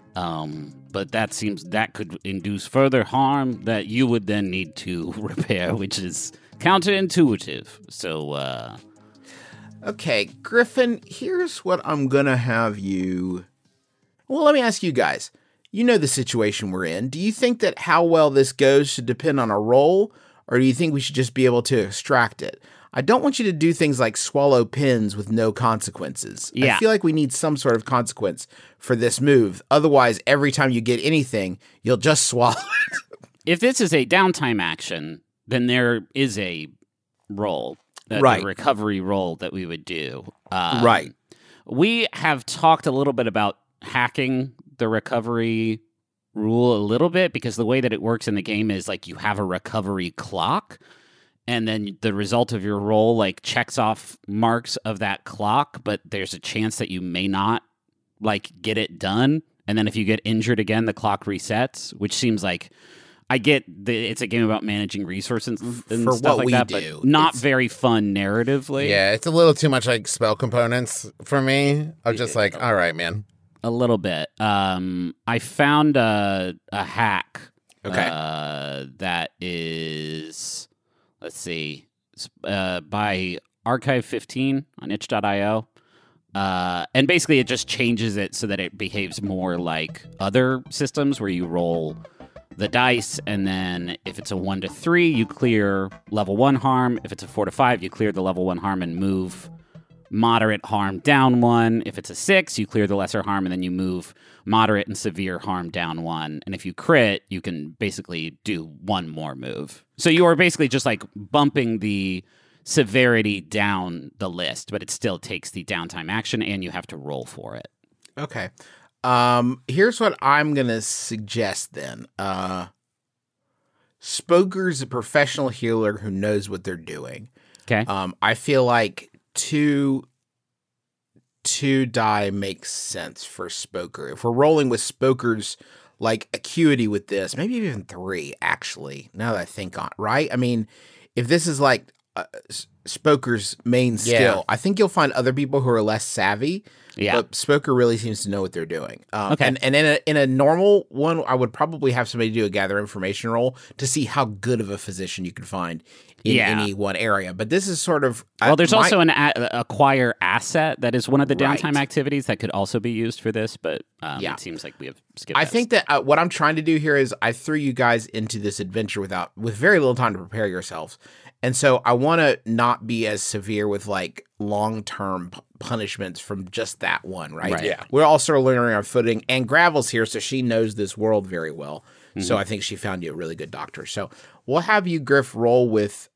But that seems that could induce further harm that you would then need to repair, which is counterintuitive. So, okay, Griffin, here's what I'm gonna have you. Well, let me ask you guys. You know the situation we're in. Do you think that how well this goes should depend on a roll? Or do you think we should just be able to extract it? I don't want you to do things like swallow pins with no consequences. Yeah. I feel like we need some sort of consequence for this move. Otherwise, every time you get anything, you'll just swallow it. If this is a downtime action, then there is a roll, right? A recovery roll that we would do. Right. We have talked a little bit about hacking the recovery rule a little bit, because the way that it works in the game is like you have a recovery clock, and then the result of your roll like checks off marks of that clock, but there's a chance that you may not like get it done, and then if you get injured again, the clock resets, which seems like I get it's a game about managing resources and for stuff what like we that, do. but not very fun narratively. Yeah, it's a little too much like spell components for me. I'm just like, all right, man. A little bit. I found a hack. Okay. That is, let's see, by Archive15 on itch.io. And basically it just changes it so that it behaves more like other systems where you roll the dice, and then if it's a 1 to 3, you clear level 1 harm. If it's a 4 to 5, you clear the level 1 harm and move moderate harm down 1. If it's a 6, you clear the lesser harm, and then you move moderate and severe harm down 1. And if you crit, you can basically do 1 more move. So you are basically just like bumping the severity down the list, but it still takes the downtime action, and you have to roll for it. Okay. Here's what I'm going to suggest then. Spoker's a professional healer who knows what they're doing. Okay. I feel like two die makes sense for Spoker. If we're rolling with Spoker's like acuity with this, maybe even 3 actually, now that I think on it, right? I mean, if this is like Spoker's main skill, I think you'll find other people who are less savvy. Yeah. But Spoker really seems to know what they're doing. Okay. And in a normal one, I would probably have somebody do a gather information roll to see how good of a physician you can find in any one area. But this is sort of... Well, there's also an acquire asset that is one of the downtime activities that could also be used for this, but it seems like we have skipped I think that what I'm trying to do here is I threw you guys into this adventure with very little time to prepare yourselves. And so I want to not be as severe with like long-term punishments from just that one, right? Yeah. We're all sort of learning our footing, and Gravel's here, so she knows this world very well. Mm-hmm. So I think she found you a really good doctor. So we'll have you, Griff, roll with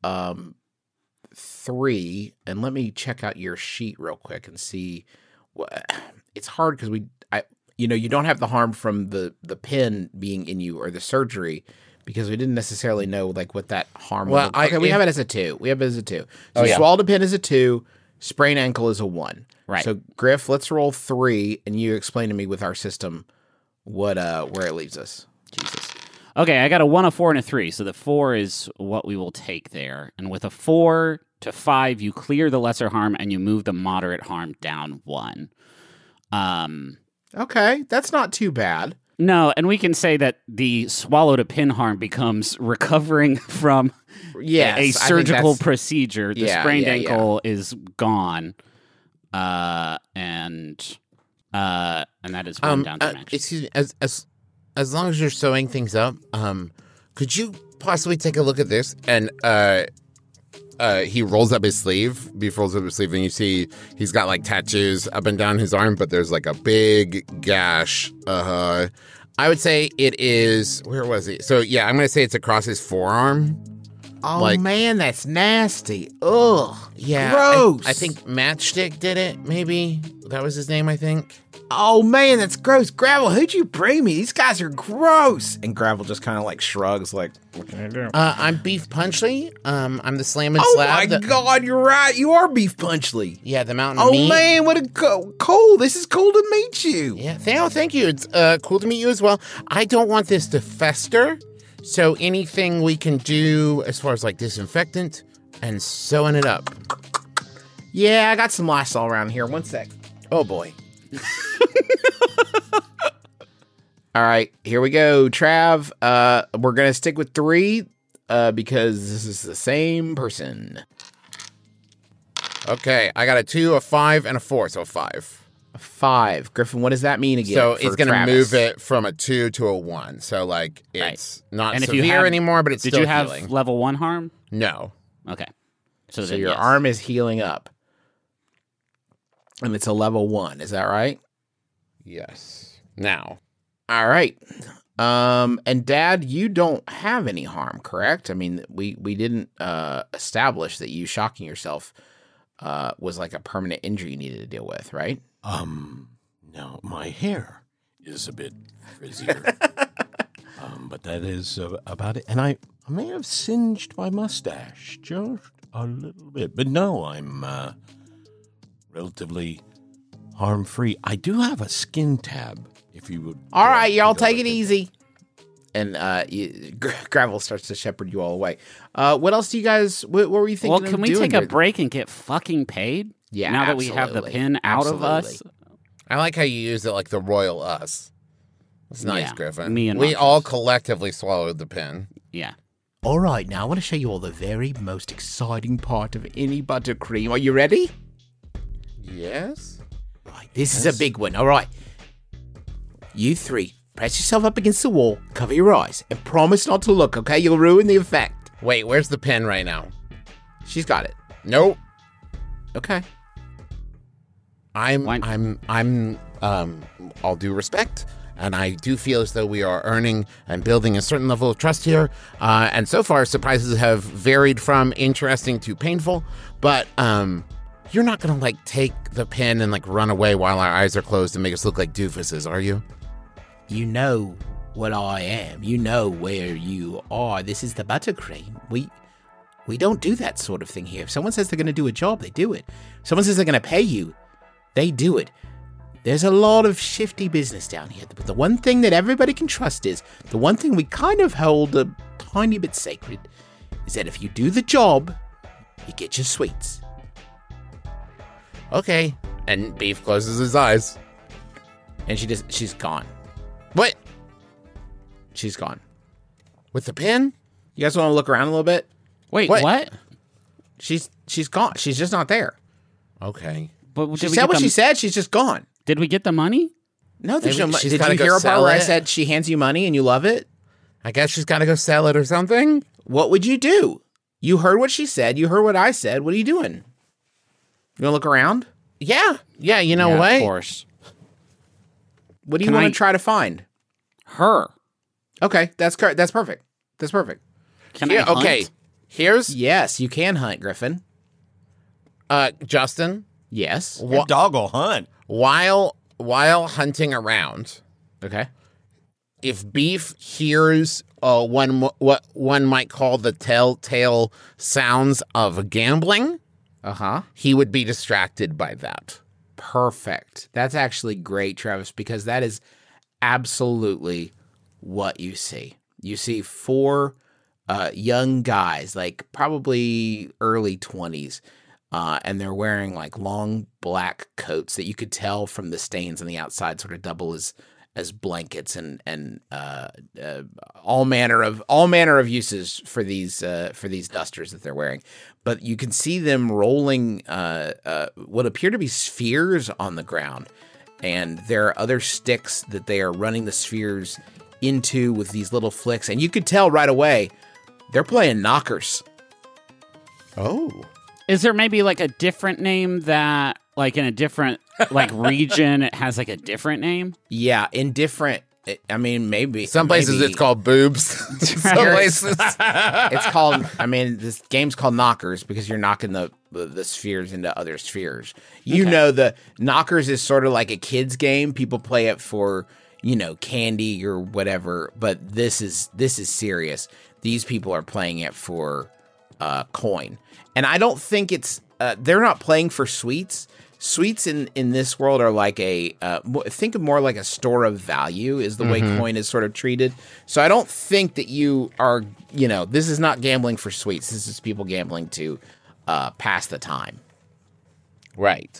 3, and let me check out your sheet real quick and see. It's hard because you don't have the harm from the pin being in you or the surgery, because we didn't necessarily know like what that harm was. We have it as a 2. So swallowed a pin is a 2, sprained ankle is a 1. Right. So Griff, let's roll 3, and you explain to me with our system what where it leaves us. Jesus. Okay, I got a 1, a 4, and a 3. So the 4 is what we will take there. And with a 4 to 5, you clear the lesser harm and you move the moderate harm down 1. Okay, that's not too bad. No, and we can say that the swallowed a pin harm becomes recovering from a surgical procedure. The sprained ankle is gone, and that is one downtime action. Excuse me, as long as you're sewing things up, could you possibly take a look at this? And he rolls up his sleeve, and you see he's got like tattoos up and down his arm, but there's like a big gash. I would say it is, where was he? So yeah, I'm going to say it's across his forearm. Oh man, that's nasty. Ugh. Yeah. Gross. I think Matchstick did it, maybe. That was his name, I think. Oh man, that's gross. Gravel, who'd you bring me? These guys are gross. And Gravel just kind of like shrugs, like, what can I do? I'm Beef Punchly. I'm the Slam and Slab. Oh my God, you're right. You are Beef Punchly. Yeah, the mountain of meat. Oh man, what a cool. This is cool to meet you. Yeah, thank you. It's cool to meet you as well. I don't want this to fester. So anything we can do as far as like disinfectant and sewing it up. Yeah, I got some Lysol around here. 1 sec. Oh boy. All right, here we go. Trav, we're going to stick with 3 because this is the same person. Okay, I got a 2, a 5, and a 4, so 5. 5. Griffin, what does that mean again? So it's going to move it from a 2 to a 1. So like it's not severe anymore, but it's still healing. Did you have level 1 harm? No. Okay. So your arm is healing up. And it's a level 1, is that right? Yes. Now. All right. And Dad, you don't have any harm, correct? I mean, we didn't establish that you shocking yourself was like a permanent injury you needed to deal with, right? No, my hair is a bit frizzier. But that is about it. And I may have singed my mustache just a little bit. But no, I'm relatively harm-free. I do have a skin tab, if you would. All right, y'all take it easy. And Gravel starts to shepherd you all away. What else do you guys, what were you thinking of doing? Well, can we take a break and get fucking paid? Yeah, now that we have the pin out of us. I like how you use it like the royal us. It's nice, Griffin. Me and we all collectively swallowed the pin. Yeah. All right, now I want to show you all the very most exciting part of any buttercream. Are you ready? Yes. Right, this is a big one. All right. You 3, press yourself up against the wall, cover your eyes, and promise not to look, okay? You'll ruin the effect. Wait, where's the pin right now? She's got it. Nope. Okay. all due respect, and I do feel as though we are earning and building a certain level of trust here. And so far, surprises have varied from interesting to painful. But you're not gonna like take the pen and like run away while our eyes are closed and make us look like doofuses, are you? You know what I am. You know where you are. This is the buttercream. We don't do that sort of thing here. If someone says they're going to do a job, they do it. If someone says they're going to pay you, they do it. There's a lot of shifty business down here. But the one thing that everybody can trust is, the one thing we kind of hold a tiny bit sacred, is that if you do the job, you get your sweets. Okay. And Beef closes his eyes. And she's gone. What? She's gone. With the pen? You guys want to look around a little bit? Wait, what? She's gone. She's just not there. Okay. But She said what she said. She's just gone. Did we get the money? No, there's no money. She's Did gotta you go hear a part sell where I it? said she hands you money and you love it? I guess she's got to go sell it or something. What would you do? You heard what she said. You heard what I said. What are you doing? You want to look around? Yeah. Yeah, you know what? Of course. What do you Can want I- to try to find? Her. Okay, that's correct. That's perfect. That's perfect. Can Yeah, I hunt? okay. Here's Yes, you can hunt, Griffin. Justin. Yes. Your dog will hunt. While hunting around, Okay. if Beef hears what one might call the telltale sounds of gambling, Uh-huh. he would be distracted by that. Perfect. That's actually great, Travis, because that is absolutely what you see. You see four young guys, like probably early 20s, and they're wearing like long black coats that you could tell from the stains on the outside sort of double as blankets and all manner of uses for these dusters that they're wearing. But you can see them rolling what appear to be spheres on the ground, and there are other sticks that they are running the spheres into with these little flicks, and you could tell right away they're playing knockers. Oh. Is there maybe like a different name that, like in a different like region, it has like a different name? Yeah, in different. I mean, maybe Some places maybe. it's called boobs. Some places. It's called. I mean, this game's called knockers because you're knocking the spheres into other spheres. You know, the knockers is sort of like a kid's game. People play it for candy or whatever. But this is serious. These people are playing it for coin, and I don't think it's. They're not playing for sweets. Sweets in this world are like think of more like a store of value is the way coin is sort of treated. So I don't think that you are, this is not gambling for sweets. This is people gambling to pass the time. Right.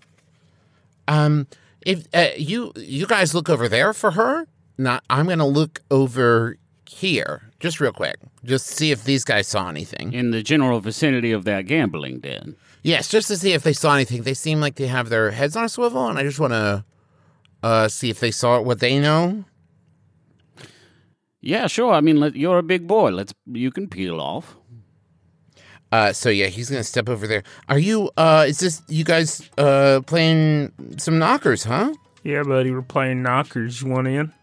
If you guys look over there for her, I'm going to look over here just real quick. Just see if these guys saw anything. In the general vicinity of that gambling den. Yes, just to see if they saw anything. They seem like they have their heads on a swivel, and I just want to see if they saw what they know. Yeah, sure. I mean, you're a big boy. You can peel off. So yeah, he's gonna step over there. Are you? Is this you guys playing some knockers, huh? Yeah, buddy, we're playing knockers. You want in?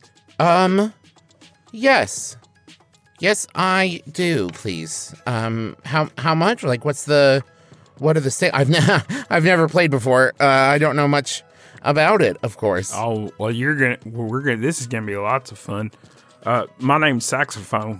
Yes. Yes, I do. Please. How much? Like, what are the stakes? I've never played before. I don't know much about it. Of course. Oh, well, this is gonna be lots of fun. My name's Saxophone.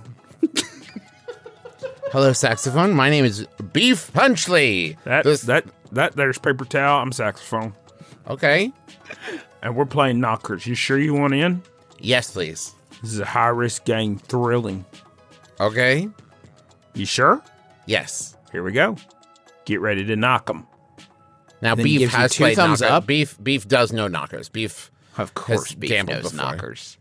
Hello, Saxophone. My name is Beef Punchley. There's Paper Towel. I'm Saxophone. Okay. And we're playing knockers. You sure you want in? Yes, please. This is a high-risk game, thrilling. Okay. You sure? Yes. Here we go. Get ready to knock them. Now, Then he Beef gives you has 2 played thumbs knockers. up. Beef does know knockers. Beef, Of course, has Beef gambled knows before. knockers.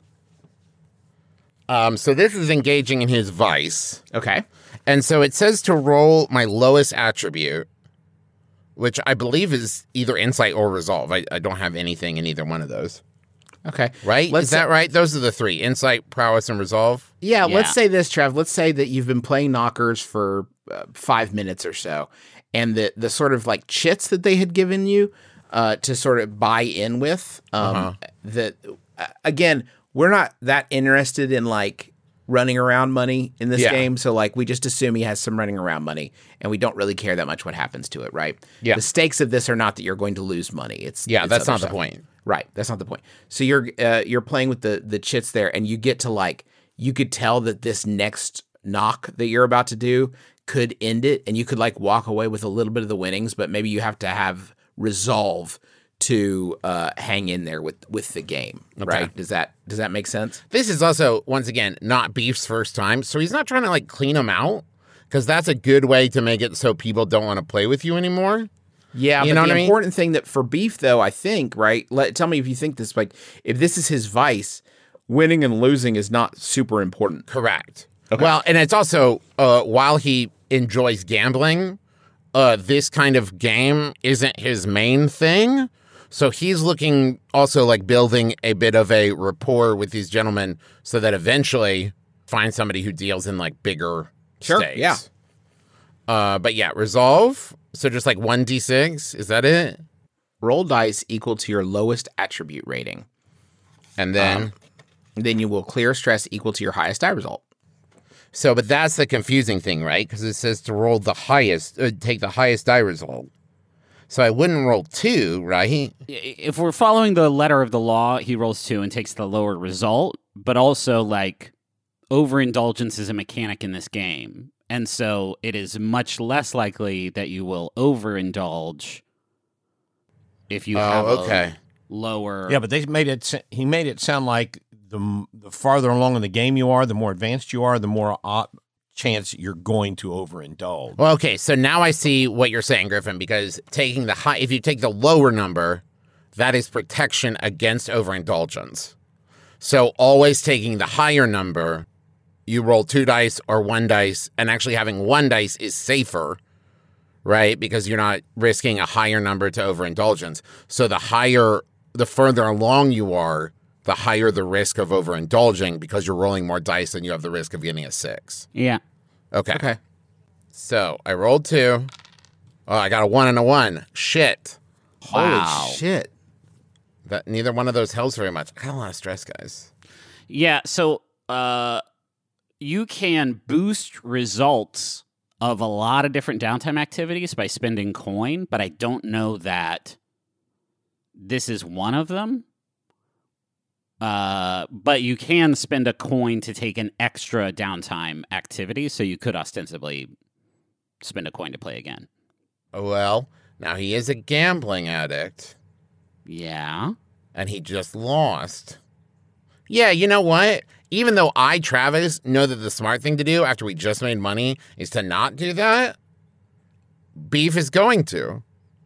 So this is engaging in his vice. Okay. And so it says to roll my lowest attribute, which I believe is either insight or resolve. I don't have anything in either one of those. Okay. Right? Is that right? Those are the 3. Insight, prowess, and resolve. Yeah, let's say this, Trev. Let's say that you've been playing knockers for 5 minutes or so, and the sort of like chits that they had given you, to sort of buy in with. That again, we're not that interested in like running around money in this game. So like we just assume he has some running around money and we don't really care that much what happens to it, right? Yeah. The stakes of this are not that you're going to lose money. It's that's not other the point. Right. That's not the point. So you're playing with the chits there and you get to like, you could tell that this next knock that you're about to do could end it and you could like walk away with a little bit of the winnings, but maybe you have to have resolve to hang in there with the game, right? Does that make sense? This is also, once again, not Beef's first time, so he's not trying to like clean him out, because that's a good way to make it so people don't want to play with you anymore. Yeah, you but know the what important thing that for Beef, though, I think, right? Tell me if you think this, like, if this is his vice, winning and losing is not super important. Correct. Okay. Well, and it's also, while he enjoys gambling, this kind of game isn't his main thing. So he's looking also like building a bit of a rapport with these gentlemen so that eventually find somebody who deals in like bigger stakes. Yeah. But yeah, resolve. So just like 1d6, is that it? Roll dice equal to your lowest attribute rating. And then? Then you will clear stress equal to your highest die result. So, but that's the confusing thing, right? Because it says to roll the highest, take the highest die result. So I wouldn't roll 2, right? If we're following the letter of the law, he rolls 2 and takes the lower result. But also, like, overindulgence is a mechanic in this game. And so it is much less likely that you will overindulge if you have a lower... Yeah, but he made it sound like the farther along in the game you are, the more advanced you are, the more chance you're going to overindulge. Well, okay, so now I see what you're saying, Griffin, because taking if you take the lower number, that is protection against overindulgence. So always taking the higher number, you roll 2 dice or 1 dice, and actually having 1 dice is safer, right? Because you're not risking a higher number to overindulgence. So the further along you are, the higher the risk of overindulging because you're rolling more dice and you have the risk of getting a 6. Yeah. Okay. So I rolled 2. Oh, I got a 1 and a 1. Shit. Holy shit. Neither one of those helps very much. I got a lot of stress, guys. Yeah, so you can boost results of a lot of different downtime activities by spending coin, but I don't know that this is one of them. But you can spend a coin to take an extra downtime activity, so you could ostensibly spend a coin to play again. Well, now he is a gambling addict. Yeah. And he just lost. Yeah, you know what? Even though I, Travis, know that the smart thing to do after we just made money is to not do that, Beef is going to.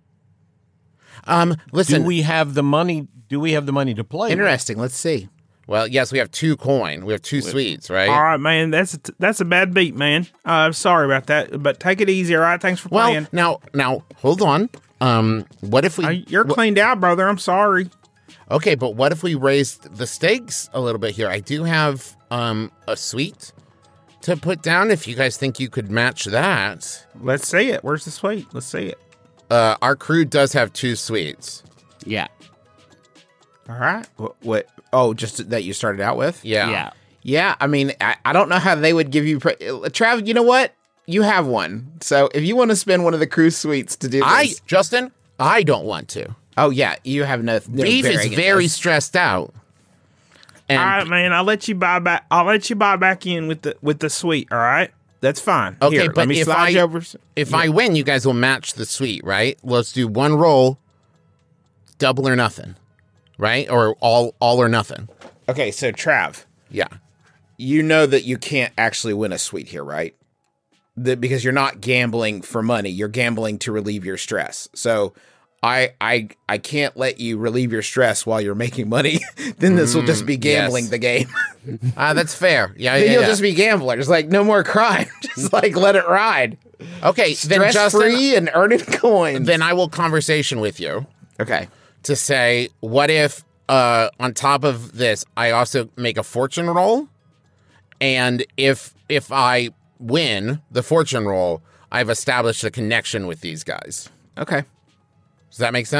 Listen. Do we have the money to play? Interesting. Let's see. Well, yes, we have 2 coin. We have 2 sweets, right? All right, man. That's a bad beat, man. Sorry about that, but take it easy, all right? Thanks for playing. Now, hold on. What if we... You're cleaned out, brother. I'm sorry. Okay, but what if we raised the stakes a little bit here? I do have a sweet to put down if you guys think you could match that. Let's see it. Where's the sweet? Let's see it. Our crew does have 2 sweets. Yeah. All right. What? Oh, just that you started out with? Yeah. Yeah. Yeah. I mean, I don't know how they would give you... Trav, you know what? You have one. So if you want to spend one of the crew suites to do this... Justin, I don't want to. Oh, yeah. You have no... Beef is very stressed out. And all right, man. I'll let you buy back in with the suite. All right, that's fine. Okay, Here, but let me slide you over. If I win, you guys will match the suite, right? Let's do 1 roll, double or nothing, right? Or all or nothing. Okay, so Trav. Yeah. You know that you can't actually win a suite here, right? Because you're not gambling for money. You're gambling to relieve your stress. So I can't let you relieve your stress while you're making money. Then this will just be gambling the game. That's fair. Yeah, then you'll just be gamblers. Like, no more crime. Just like let it ride. Okay, then Justin, free and earning coins. Then I will conversation with you. Okay. To say, what if on top of this, I also make a fortune roll, and if I win the fortune roll, I've established a connection with these guys. Okay. Does that make sense?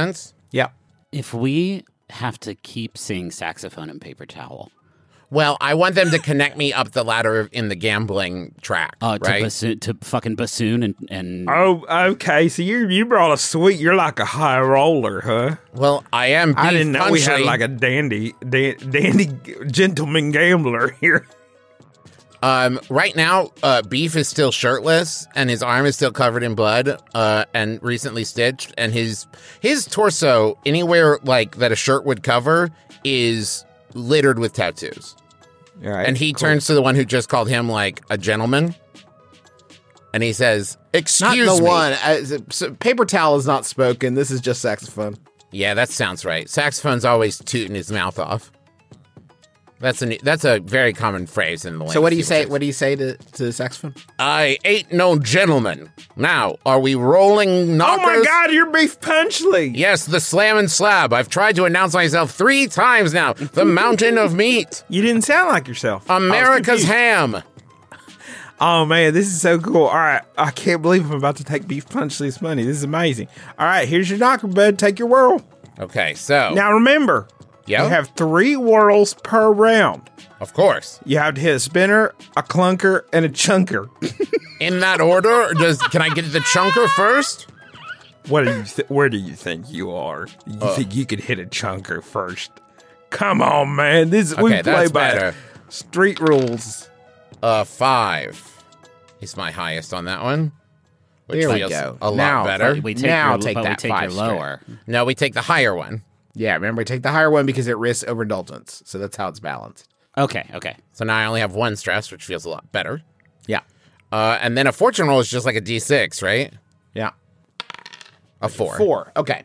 Yeah. If we have to keep seeing saxophone and paper towel, Well, I want them to connect me up the ladder in the gambling track, right? to fucking bassoon and Oh, okay. So you brought a suite. You're like a high roller, huh? Well, I am. I didn't know we had Punchley. like a dandy gentleman gambler here. Right now, Beef is still shirtless, and his arm is still covered in blood, and recently stitched, and his torso, anywhere like that a shirt would cover, is littered with tattoos. All right. And he turns to the one who just called him like a gentleman, and he says, not "Excuse the me." one. So paper towel is not spoken. This is just saxophone. Yeah, that sounds right. Saxophone's always tooting his mouth off. That's a very common phrase in the language. So what do you say? What do you say to saxophone? I ain't no gentleman. Now, are we rolling knockers? Oh my God, you're Beef Punchley. Yes, the slam and slab. I've tried to announce myself 3 times now. The mountain of meat. You didn't sound like yourself. America's ham. Oh man, this is so cool. All right, I can't believe I'm about to take Beef Punchley's money. This is amazing. All right, here's your knocker, bud. Take your whirl. Okay, so. Now remember, Yeah? you have 3 whirls per round. Of course. You have to hit a spinner, a clunker, and a chunker. In that order? Can I get the chunker first? What do you? Where do you think you are? You think you could hit a chunker first? Come on, man. We play that's by better. street rules. 5 is my highest on that one. Which There we feels go. a lot Now, better. we take Now your, take but that we take 5 your straight. lower. No, we take the higher one. Yeah, remember, take the higher one because it risks overindulgence. So that's how it's balanced. Okay. So now I only have 1 stress, which feels a lot better. Yeah. And then a fortune roll is just like a d6, right? Yeah. A 4. 4. Okay.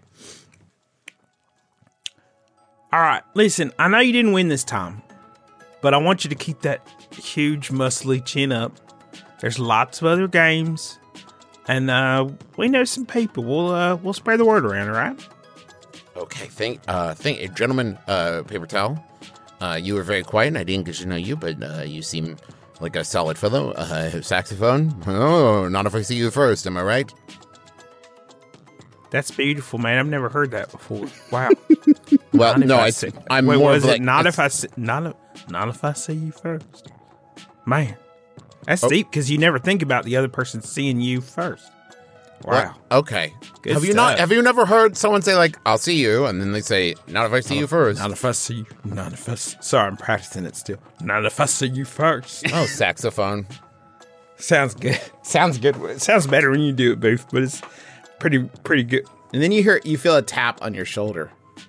All right, listen. I know you didn't win this time, but I want you to keep that huge, muscly chin up. There's lots of other games, and we know some people. We'll spread the word around, all right? Okay, thank gentlemen, paper towel. You were very quiet, and I didn't get to know you, but you seem like a solid fellow. Saxophone? Oh, not if I see you first, am I right? That's beautiful, man. I've never heard that before. Wow. Well, Not if no, I I see- I'm Wait, more was of it like not it's- if I see, not if I see you first? Man, that's Oh. deep because you never think about the other person seeing you first. Wow. Well, okay. Good Have you stuff. never heard someone say like, "I'll see you," and then they say, "Not if I see you first." Not if I see you. Not if I. Sorry, I'm practicing it still. Not if I see you first. Oh, saxophone. Sounds good. Sounds good. It sounds better when you do it, Booth, but it's pretty good. And then you feel a tap on your shoulder.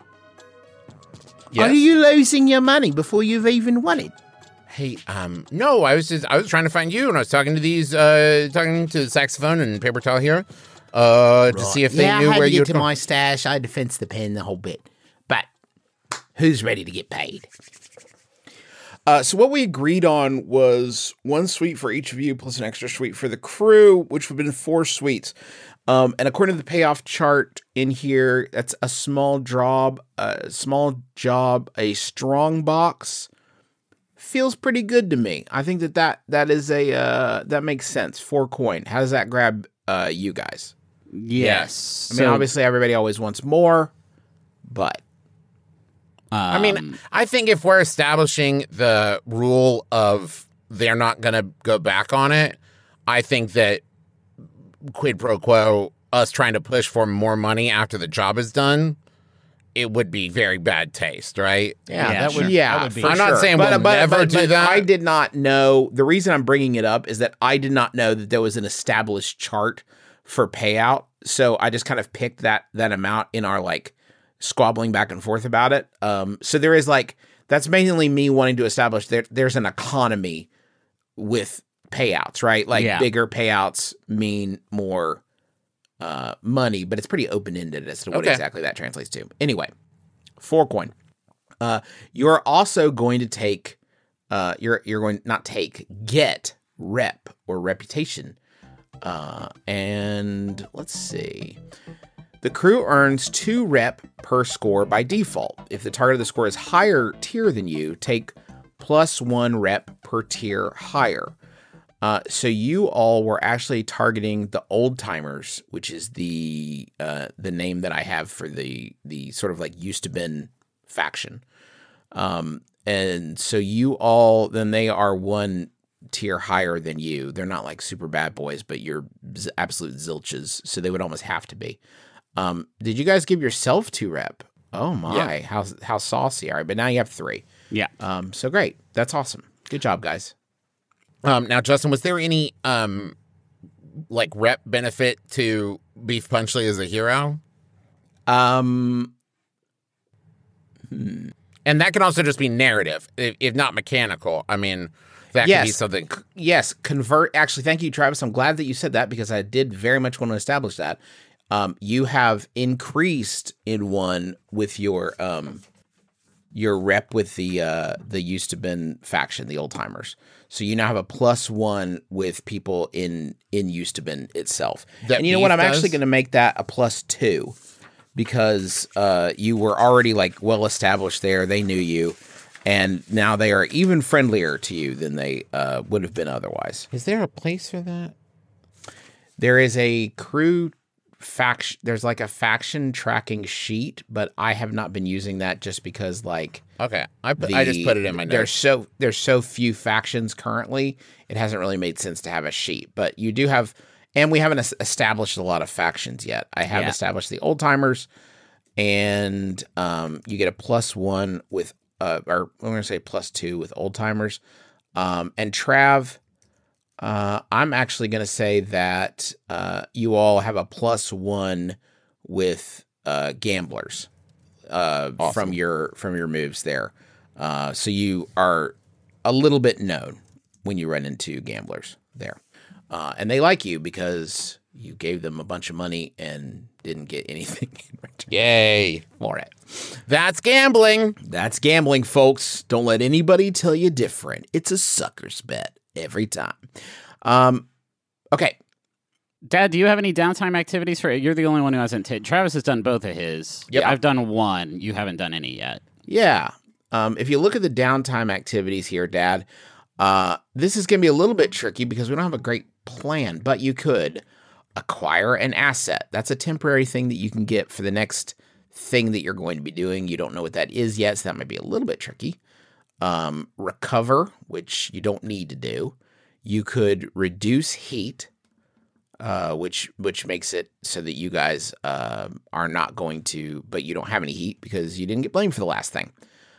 Yes. Are you losing your money before you've even won it? Hey, no, I was trying to find you, and I was talking to talking to the saxophone and paper towel here, to see if they Yeah, knew I had where to you get were to from. my stash. I had to fence the pen the whole bit. But who's ready to get paid? So what we agreed on was 1 suite for each of you plus an extra suite for the crew, which would have been 4 suites. And according to the payoff chart in here, that's a small job, a strong box. Feels pretty good to me. I think that is that makes sense. 4 coin. How does that grab you guys? Yes. I mean, obviously everybody always wants more, but I mean, I think if we're establishing the rule of they're not going to go back on it, I think that quid pro quo, us trying to push for more money after the job is done, it would be very bad taste, right? that sure. would That would be- for I'm not sure. saying we'll never do that. I did not know. The reason I'm bringing it up is that I did not know that there was an established chart for payout. So I just kind of picked that amount in our like squabbling back and forth about it. So there is like, that's mainly me wanting to establish there's an economy with payouts, right? Like bigger payouts mean more money, but it's pretty open-ended as to what exactly that translates to. Anyway, 4 coin. You're also going to take, get rep or reputation. And let's see. The crew earns 2 rep per score by default. If the target of the score is higher tier than you, take +1 rep per tier higher. So you all were actually targeting the Old Timers, which is the name that I have for the sort of like used to been faction. And so you all, then they are one tier higher than you. They're not like super bad boys, but you're absolute zilches, so they would almost have to be. Did you guys give yourself 2 rep? Oh my, yeah. How saucy. All right, but now you have 3. Yeah. So great. That's awesome. Good job, guys. Now, Justin, was there any like rep benefit to Beef Punchley as a hero? And that can also just be narrative, if not mechanical. I mean, that could be something. Yes, convert. Actually, thank you, Travis. I'm glad that you said that because I did very much want to establish that. You have increased in 1 with your rep with the used to been faction, the Old Timers. So you now have a +1 with people in used to been itself. And you know what? I'm actually going to make that a +2 because you were already like well established there. They knew you, and now they are even friendlier to you than they would have been otherwise. Is there a place for that? There is a crew faction. There's like a faction tracking sheet, but I have not been using that just because like okay, I just put it in my notes. There's so few factions currently. It hasn't really made sense to have a sheet, but you do have, and we haven't established a lot of factions yet. I have established the Old Timers, and you get a +1 with or I'm going to say +2 with Old Timers, and Trav. I'm actually going to say that you all have a +1 with gamblers awesome. from your moves there. So you are a little bit known when you run into gamblers there. And they like you because you gave them a bunch of money and didn't get anything in return. Yay for it. That's gambling. That's gambling, folks. Don't let anybody tell you different. It's a sucker's bet. Every time. Okay. Dad, do you have any downtime activities for it? You're the only one who hasn't. Travis has done both of his. Yep. I've done 1. You haven't done any yet. Yeah. If you look at the downtime activities here, Dad, this is going to be a little bit tricky because we don't have a great plan, but you could acquire an asset. That's a temporary thing that you can get for the next thing that you're going to be doing. You don't know what that is yet, so that might be a little bit tricky. Recover, which you don't need to do. You could reduce heat, which makes it so that you guys are not going to, but you don't have any heat because you didn't get blamed for the last thing.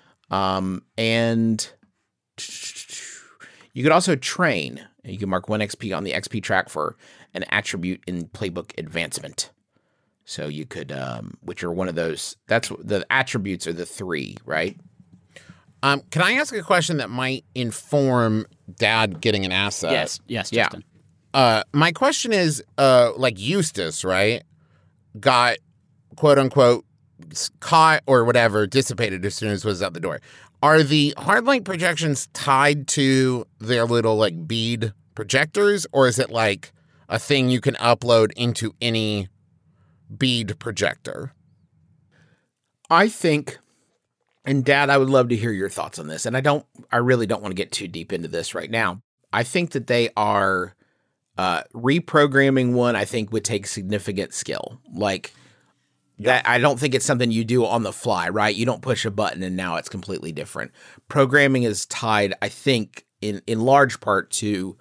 And you could also train. You can mark 1 XP on the XP track for an attribute in playbook advancement. So you could, which are one of those. That's the attributes are the 3, right? Can I ask a question that might inform Dad getting an asset? Yes, Justin. My question is, like Eustace, right, got, quote unquote, caught or whatever, dissipated as soon as it was out the door. Are the hardlight projections tied to their little, like, bead projectors, or is it, like, a thing you can upload into any bead projector? I think... And Dad, I would love to hear your thoughts on this. And I really don't want to get too deep into this right now. I think that they are reprogramming one, I think would take significant skill. Like that, I don't think it's something you do on the fly, right? You don't push a button and now it's completely different. Programming is tied, I think, in large part to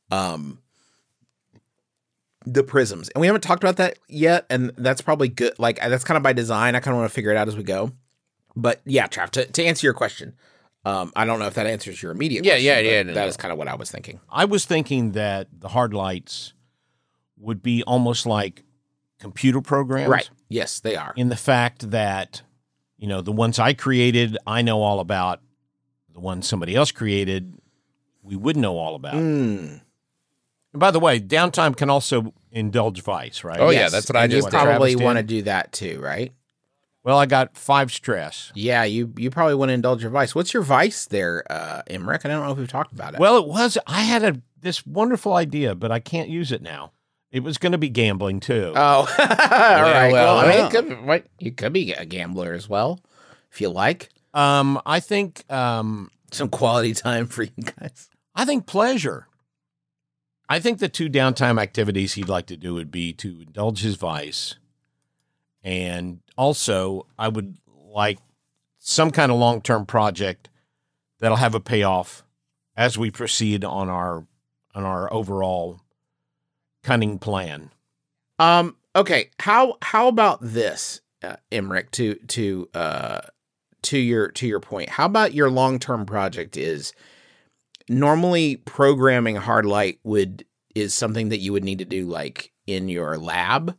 the prisms. And we haven't talked about that yet. And that's probably good. Like that's kind of by design. I kind of want to figure it out as we go. But yeah, Trav, to answer your question, I don't know if that answers your immediate question. Yeah. That is kind of what I was thinking. I was thinking that the hard lights would be almost like computer programs. Right. Yes, they are. In the fact that, the ones I created, I know all about. The ones somebody else created, we would know all about. And by the way, downtime can also indulge vice, right? Oh, yes. Yeah, that's what I just did. You probably want to do that too, right? Well, I got 5 stress. Yeah, you probably want to indulge your vice. What's your vice there, Emmerich? I don't know if we've talked about it. Well, I had this wonderful idea, but I can't use it now. It was going to be gambling too. Oh, all right. Well, I mean, you could be a gambler as well, if you like. I think some quality time for you guys. I think pleasure. I think the 2 downtime activities he'd like to do would be to indulge his vice. And also, I would like some kind of long-term project that'll have a payoff as we proceed on our overall cunning plan. Okay. How about this, Emmerich? To your point, how about your long-term project is normally programming hard light is something that you would need to do like in your lab,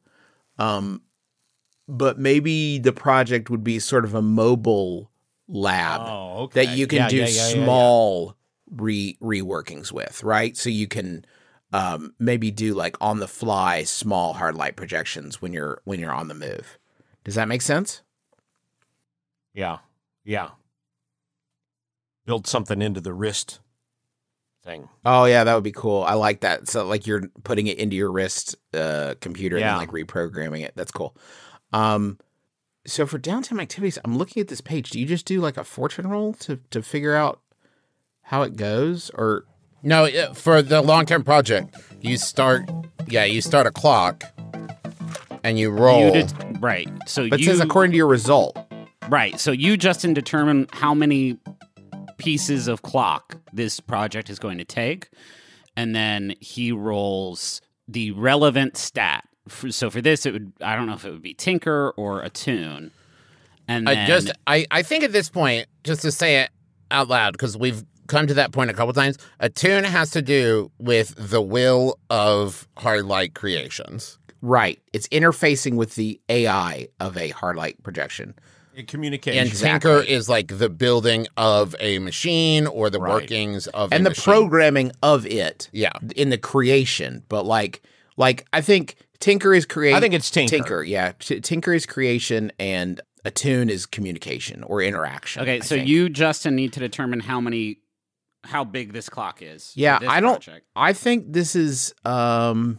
but maybe the project would be sort of a mobile lab that you can do small reworkings with, right? So you can maybe do like on the fly small hard light projections when you're on the move. Does that make sense? Yeah. Build something into the wrist thing. Oh yeah, that would be cool. I like that. So like you're putting it into your wrist computer and then like reprogramming it. That's cool. So for downtime activities, I'm looking at this page. Do you just do like a fortune roll to figure out how it goes, or no? For the long-term project, you start a clock and you roll. Right. So but it says according to your result. Right. So you, Justin, determine how many pieces of clock this project is going to take, and then he rolls the relevant stat. So for this, I don't know if it would be Tinker or Attune. And then, I think at this point, just to say it out loud, because we've come to that point a couple times, Attune has to do with the will of hard light creations. Right. It's interfacing with the AI of a hard light projection. Communication. And Tinker is like the building of a machine or the workings of a machine. And the programming of it. Yeah. In the creation. But like I think Tinker is creation. I think it's Tinker. Tinker, yeah. Tinker is creation and Attune is communication or interaction. Okay, so you, Justin, need to determine how big this clock is. Yeah, project. I think this is I'm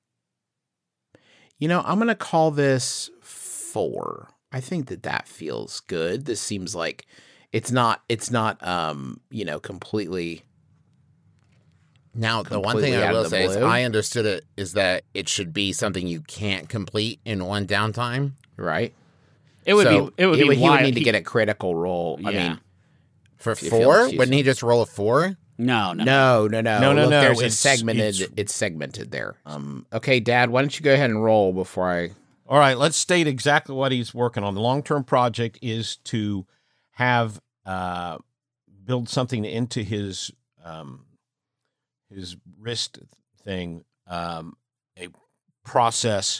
gonna call this 4. I think that feels good. This seems like it's not completely. Now, the one thing I will say is I understood it is that it should be something you can't complete in one downtime. Right. He would need to get a critical roll. Yeah. I mean, for 4, wouldn't he just roll a 4? No. Look, there's a segmented. It's segmented there. Okay, Dad, why don't you go ahead and roll before I. All right, let's state exactly what he's working on. The long-term project is to have build something into his wrist thing, a process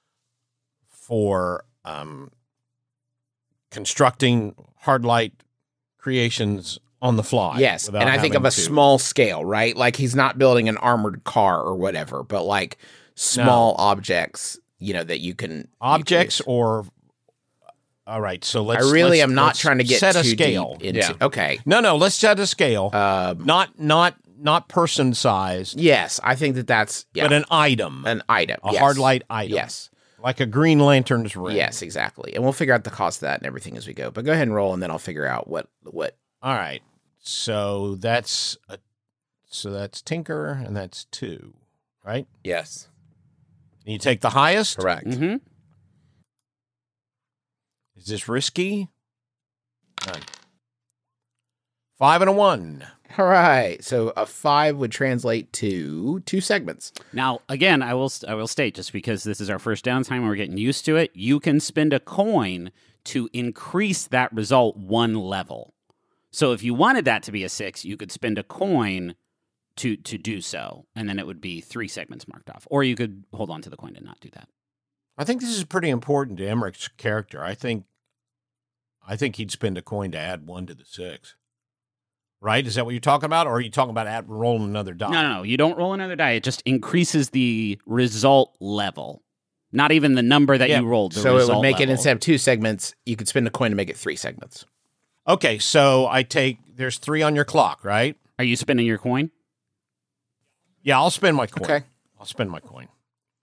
for constructing hard light creations on the fly. Yes, and I think of a small scale, right? Like he's not building an armored car or whatever, but like small objects, that you can objects or. All right, so let's. I really am not trying to get set a too scale. Deep into, okay, no, let's set a scale. Not person sized. Yes, I think that's but an item. A hard light item. Yes. Like a Green Lantern's ring. Yes, exactly. And we'll figure out the cost of that and everything as we go. But go ahead and roll, and then I'll figure out what. All right. So that's Tinker, and that's 2, right? Yes. And you take the highest? Correct. Mm-hmm. Is this risky? None. 5 and a 1. All right. So a 5 would translate to 2 segments. Now, again, I will state, just because this is our first downtime and we're getting used to it, you can spend a coin to increase that result 1 level. So if you wanted that to be a 6, you could spend a coin to do so, and then it would be 3 segments marked off. Or you could hold on to the coin and not do that. I think this is pretty important to Emmerich's character. I think he'd spend a coin to add 1 to the 6. Right? Is that what you're talking about? Or are you talking about rolling another die? No. You don't roll another die. It just increases the result level. Not even the number that you rolled. So it would make it, instead of 2 segments, you could spend a coin to make it 3 segments. Okay, so there's 3 on your clock, right? Are you spending your coin? Yeah, I'll spend my coin. Okay. I'll spend my coin.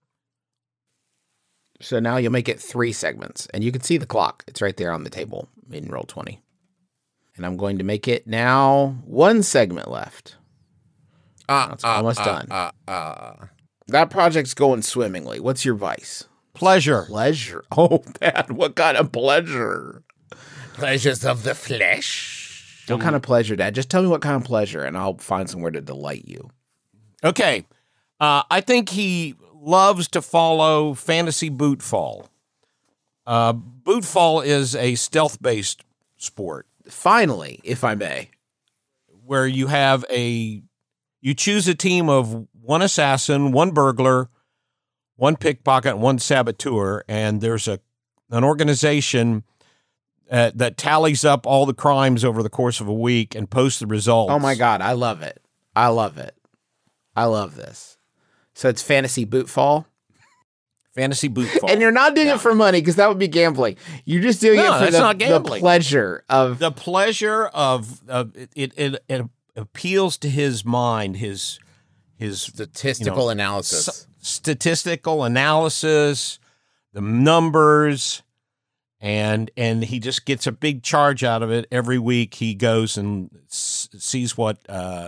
So now you'll make it 3 segments. And you can see the clock. It's right there on the table in Roll20. And I'm going to make it now 1 segment left. It's almost done. That project's going swimmingly. What's your vice? Pleasure. Pleasure. Oh, Dad, what kind of pleasure? Pleasures of the flesh. What kind of pleasure, Dad? Just tell me what kind of pleasure, and I'll find somewhere to delight you. Okay. I think he loves to follow fantasy bootfall. Bootfall is a stealth-based sport. Finally, if I may. Where you choose a team of one assassin, one burglar, one pickpocket, and one saboteur, and there's an organization that tallies up all the crimes over the course of a week and posts the results. Oh my God, I love it. I love it. I love this. So it's fantasy bootfall? Fantasy bootfall. And you're not doing it for money because that would be gambling. You're just doing it for the pleasure of... The pleasure of it appeals to his mind, his statistical analysis. Statistical analysis, the numbers, and he just gets a big charge out of it. Every week he goes and sees what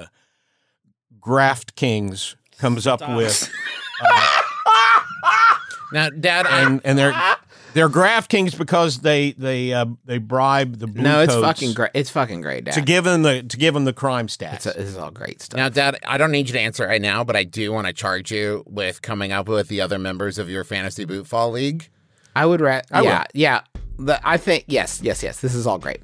DraftKings comes up with. Now, Dad, and they're DraftKings because they bribe the blue No, it's coats fucking great. It's fucking great, Dad. to give them the crime stats. This is all great stuff. Now, Dad, I don't need you to answer right now, but I do want to charge you with coming up with the other members of your fantasy bootfall league. I would will. Yeah. I think yes. This is all great.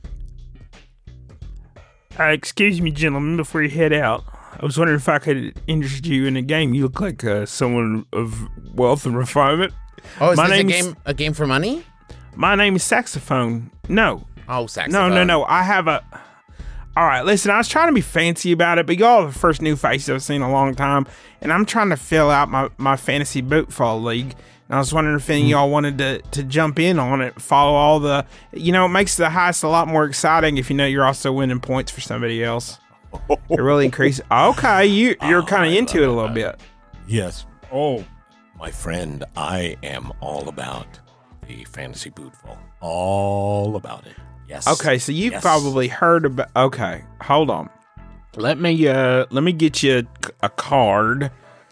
Excuse me, gentlemen, before you head out. I was wondering if I could interest you in a game. You look like someone of wealth and refinement. Oh, is this a game for money? My name is Saxophone. No. Oh, Saxophone. No. I have a... All right, listen, I was trying to be fancy about it, but y'all are the first new faces I've seen in a long time, and I'm trying to fill out my fantasy bootfall league. And I was wondering if any of y'all wanted to jump in on it, follow all the... it makes the heist a lot more exciting if you know you're also winning points for somebody else. It really increases... Okay, you're kind of into it a little bit. Yes. Oh, my friend, I am all about the fantasy bootfall. All about it. Yes. Okay, so you've probably heard about... Okay, hold on. Let me get you a card.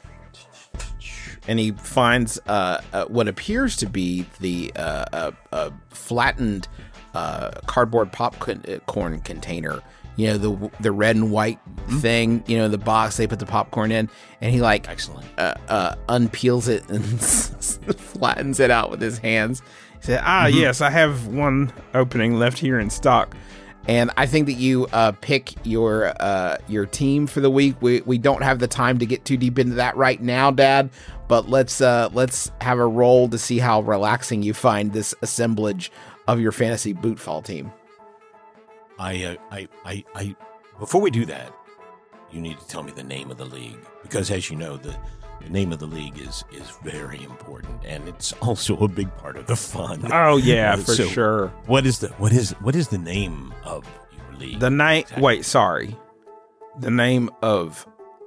And he finds what appears to be the flattened cardboard popcorn container. The red and white thing, the box they put the popcorn in, and he excellent unpeels it and flattens it out with his hands. He said, yes, I have one opening left here in stock. And I think that you pick your team for the week. We don't have the time to get too deep into that right now, Dad, but let's have a roll to see how relaxing you find this assemblage of your fantasy bootfall team. I before we do that, you need to tell me the name of the league, because as you know, the name of the league is very important, and it's also a big part of the fun. Oh yeah, for sure. What is the name of your league? The name. Exactly. Wait, sorry. The name of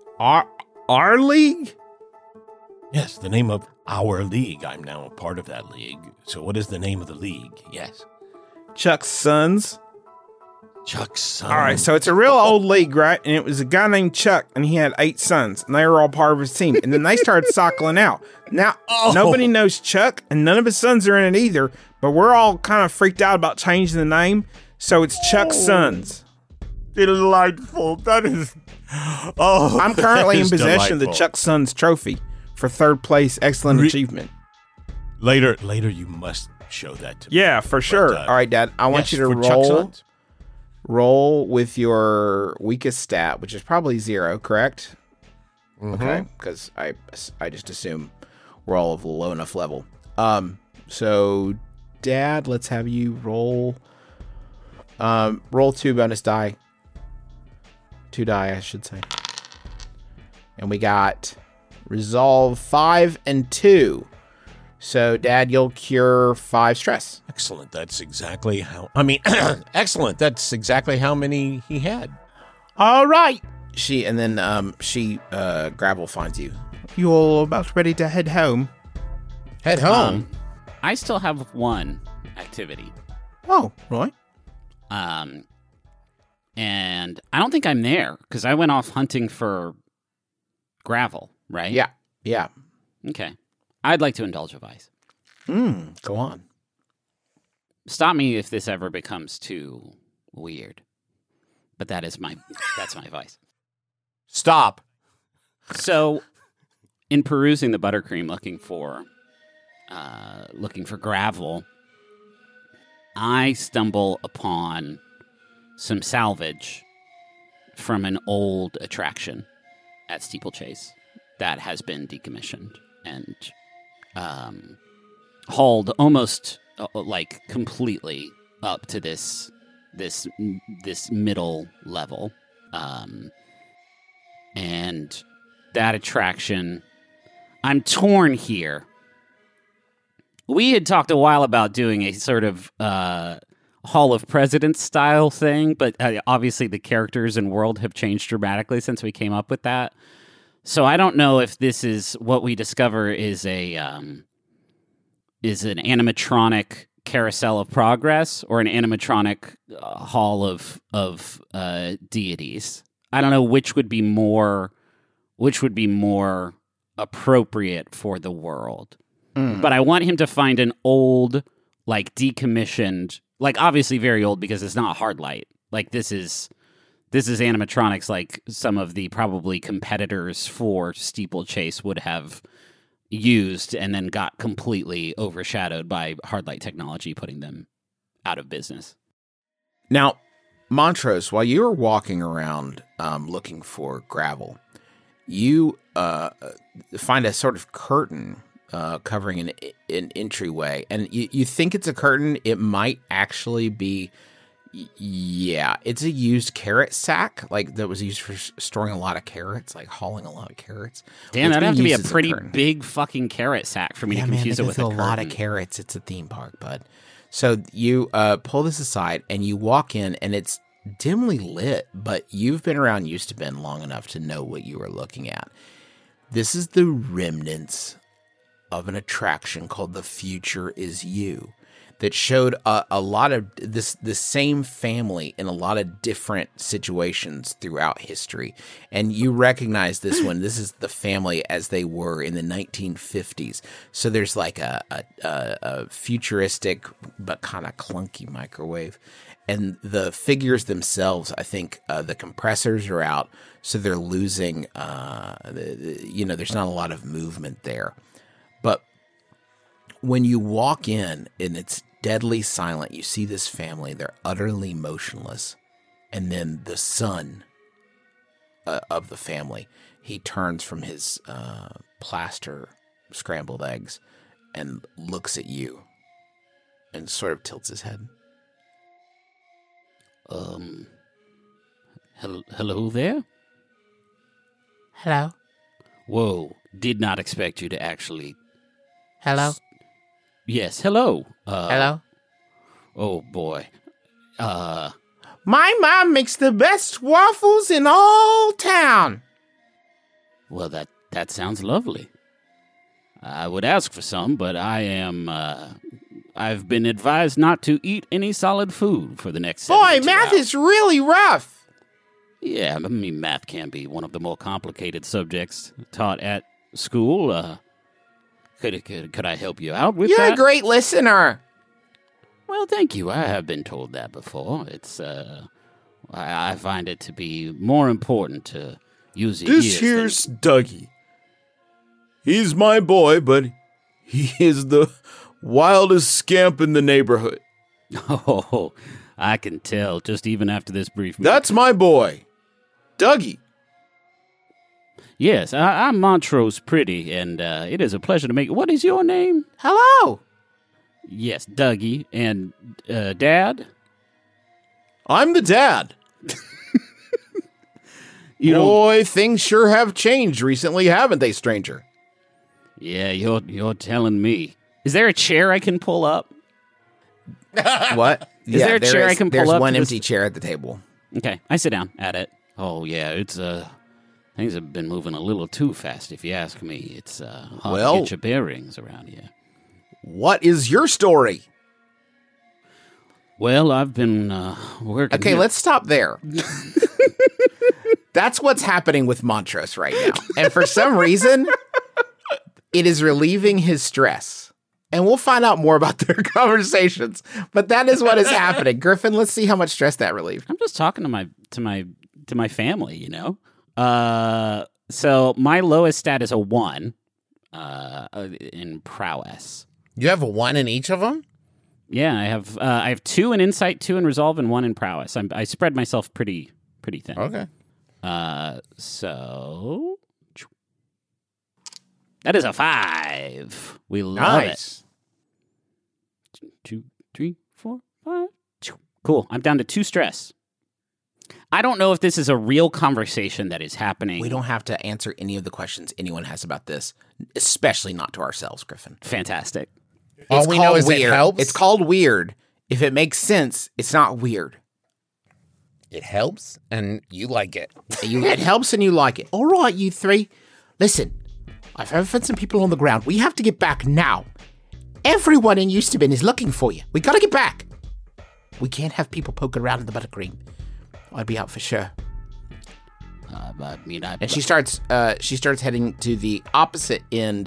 our league? Yes, the name of our league. I'm now a part of that league. So, what is the name of the league? Yes, Chuck's Sons. Chuck's Sons. All right, so it's a real old league, right? And it was a guy named Chuck, and he had 8 sons, and they were all part of his team. And then they started cycling out. Now, nobody knows Chuck, and none of his sons are in it either, but we're all kind of freaked out about changing the name, so it's Chuck's Sons. Delightful. That is... Oh, I'm currently in possession of the Chuck Sons trophy for 3rd place excellent achievement. Later, you must show that to me. Yeah, for sure. All right, Dad, I want you to roll with your weakest stat, which is probably 0, correct? Mm-hmm. Okay, because I just assume we're all of a low enough level. So, Dad, let's have you roll 2 bonus die. 2 die, I should say. And we got resolve 5 and 2. So, Dad, you'll cure 5 stress. Excellent. That's exactly how... excellent. That's exactly how many he had. All right. Gravel finds you. You all about ready to head home? Head home? I still have one activity. Oh, right. And I don't think I'm there, because I went off hunting for gravel, right? Yeah. Yeah. Okay. I'd like to indulge a vice. Go on. Stop me if this ever becomes too weird. But that's my vice. Stop. So, in perusing the buttercream, looking for gravel, I stumble upon some salvage from an old attraction at Steeplechase that has been decommissioned and hauled almost like completely up to this middle level, and that attraction, I'm torn here. We had talked a while about doing a sort of Hall of Presidents style thing, but obviously the characters and world have changed dramatically since we came up with that. So I don't know if this is what we discover is an animatronic carousel of progress or an animatronic hall of deities. I don't know which would be more appropriate for the world. But I want him to find an old, like decommissioned, like obviously very old because it's not hard light. Like this is animatronics like some of the probably competitors for Steeplechase would have used and then got completely overshadowed by hard light technology, putting them out of business. Now, Montrose, while you were walking around looking for gravel, you find a sort of curtain covering an entryway, and you think it's a curtain. It might actually be, it's a used carrot sack, like that was used for storing a lot of carrots, like hauling a lot of carrots. Damn, that'd have to be a pretty big fucking carrot sack for me to confuse it with a lot of carrots. It's a theme park, bud. So you pull this aside, and you walk in, and it's dimly lit, but you've been around Eustabin long enough to know what you are looking at. This is the remnants of an attraction called The Future Is You that showed a lot of the same family in a lot of different situations throughout history. And you recognize this one. This is the family as they were in the 1950s. So there's like a futuristic but kind of clunky microwave. And the figures themselves, I think the compressors are out, so they're losing, there's not a lot of movement there. But when you walk in and it's deadly silent, you see this family, they're utterly motionless. And then the son of the family, he turns from his plaster scrambled eggs and looks at you and sort of tilts his head. Hello there? Hello? Whoa, did not expect you to actually... Hello? Yes, hello. Hello? Oh, boy. My mom makes the best waffles in all town. Well, that sounds lovely. I would ask for some, but I've been advised not to eat any solid food for the next 72 Boy, math hours. is really rough. Yeah, I mean, math can be one of the more complicated subjects taught at school. Could I help you out with that? You're a great listener. Well, thank you. I have been told that before. It's, I find it to be more important to use your ears. This here's Dougie. He's my boy, but he is the wildest scamp in the neighborhood. Oh, I can tell just even after this brief meeting. That's my boy, Dougie. Yes, I'm Montrose Pretty, and it is a pleasure to meet you. What is your name? Hello. Yes, Dougie. And Dad? I'm the dad. Boy, things sure have changed recently, haven't they, stranger? Yeah, you're telling me. Is there a chair I can pull up? What? Is there a chair I can pull up? There's one empty chair at the table. Okay, I sit down at it. Oh, yeah, it's, things have been moving a little too fast, if you ask me. It's, hard to get your bearings around here. What is your story? Well, I've been, working... Okay, let's stop there. That's what's happening with Montrose right now. And for some reason, it is relieving his stress. And we'll find out more about their conversations. But that is what is happening. Griffin, let's see how much stress that relieved. I'm just talking to my family, you know. So my lowest stat is a 1 in prowess. You have a 1 in each of them? Yeah, I have 2 in insight, 2 in resolve, and 1 in prowess. I spread myself pretty thin. Okay. So that is a 5. We love it. 2, 3, 4, 5. Cool. I'm down to 2 stress. I don't know if this is a real conversation that is happening. We don't have to answer any of the questions anyone has about this, especially not to ourselves, Griffin. Fantastic. All we know is weird. it helps. It's called weird. If it makes sense, it's not weird. It helps, and you like it. It helps, and you like it. All right, you 3. Listen, I've found some people on the ground. We have to get back now. Everyone in Eustabin is looking for you. We gotta get back. We can't have people poking around in the buttercream. I'd be out for sure. And she starts heading to the opposite end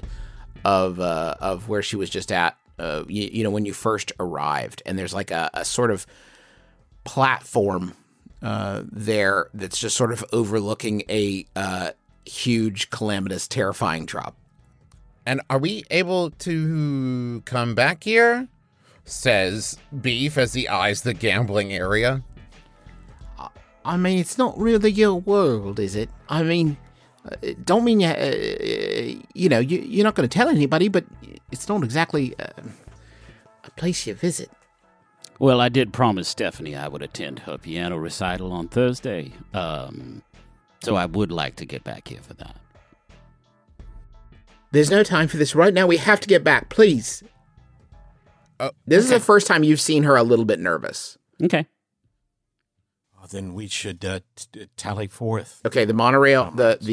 of where she was just at. You know, when you first arrived, and there's like a sort of platform there that's just sort of overlooking a huge, calamitous, terrifying drop. And are we able to come back here? Says Beef as he eyes the gambling area. I mean, it's not really your world, is it? I mean, don't mean you know, you're not going to tell anybody, but it's not exactly a place you visit. Well, I did promise Stephanie I would attend her piano recital on Thursday, so I would like to get back here for that. There's no time for this right now. We have to get back, please. This is the first time you've seen her a little bit nervous. Okay. Then we should tally forth. Okay, the monorail,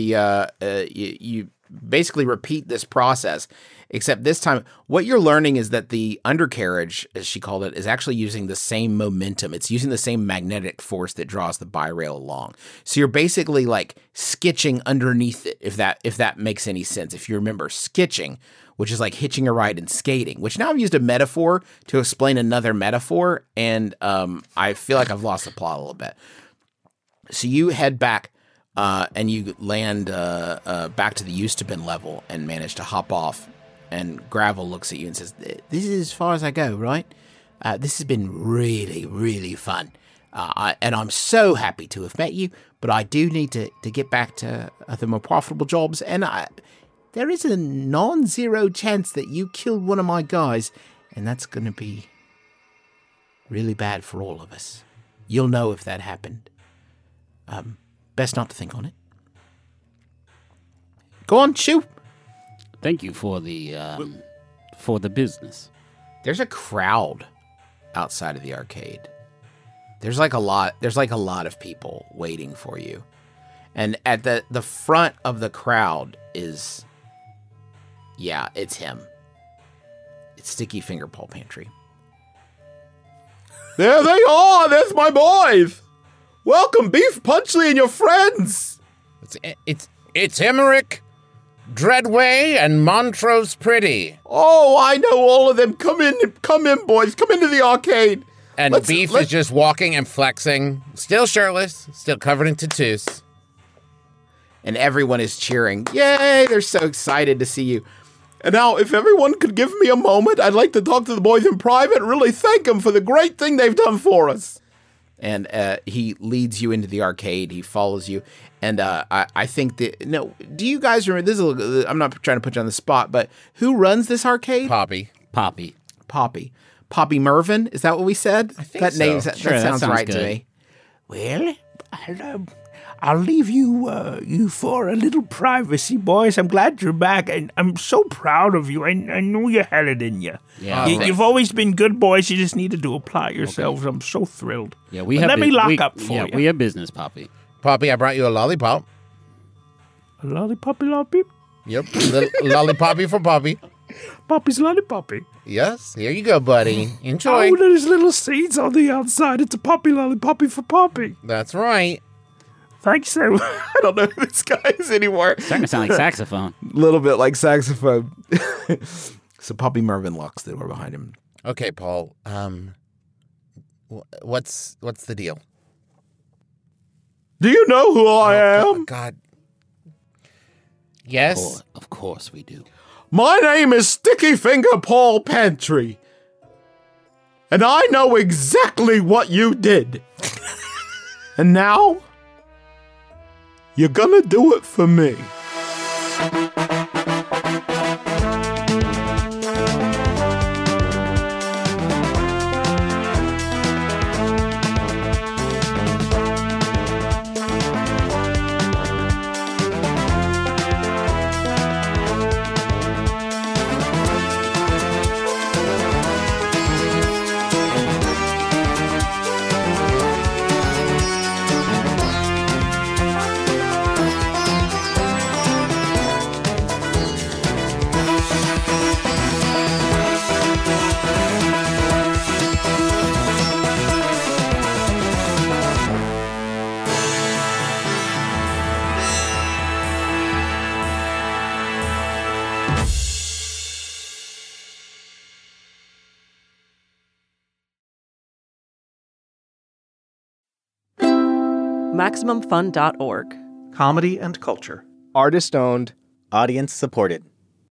you basically repeat this process, except this time what you're learning is that the undercarriage, as she called it, is actually using the same momentum. It's using the same magnetic force that draws the bi-rail along. So you're basically like skitching underneath it, if that makes any sense. If you remember skitching, which is like hitching a ride and skating, which now I've used a metaphor to explain another metaphor, and I feel like I've lost the plot a little bit. So you head back, and you land back to the Eustabin level and manage to hop off, and Gravel looks at you and says, "This is as far as I go, right? This has been really, really fun, and I'm so happy to have met you, but I do need to get back to other more profitable jobs, and there is a non-zero chance that you killed one of my guys, and that's going to be really bad for all of us. You'll know if that happened. Best not to think on it. Go on, shoot. Thank you for the business. There's a crowd outside of the arcade. There's like a lot of people waiting for you. And at the front of the crowd is... Yeah, it's him. It's Sticky Finger Paw Pantry. There they are! There's my boys! Welcome, Beef Punchley and your friends! It's Emmerich, Dreadway, and Montrose Pretty. Oh, I know all of them. Come in, boys. Come into the arcade. And Beef is just walking and flexing, still shirtless, still covered in tattoos. And everyone is cheering. Yay, they're so excited to see you. And now, if everyone could give me a moment, I'd like to talk to the boys in private and really thank them for the great thing they've done for us. And he leads you into the arcade. He follows you. And I think that... No, do you guys remember... This is I'm not trying to put you on the spot, but who runs this arcade? Poppy. Poppy Mervyn? Is that what we said? I think so. That sounds right good to me. Well, I'll leave you for a little privacy, boys. I'm glad you're back, and I'm so proud of you. I know you had it in you. Yeah, You've always been good boys. You just needed to apply yourselves. Okay. I'm so thrilled. Yeah, let me lock up for you. We have business, Poppy. Poppy, I brought you a lollipop. A lollipoppy lollipop? Yep, lollipoppy for Poppy. Poppy's lollipoppy. Yes, here you go, buddy. Enjoy. Oh, there's little seeds on the outside. It's a poppy lollipoppy for Poppy. That's right. think so. I don't know who this guy is anymore. Starting to sound like saxophone. A little bit like saxophone. So Poppy Mervyn Lux, they were behind him. Okay, Paul. What's the deal? Do you know who I am? God. Yes. Of course we do. My name is Sticky Finger Paul Pantry. And I know exactly what you did. And now, you're gonna do it for me. MaximumFun.org. Comedy and culture. Artist owned. Audience supported.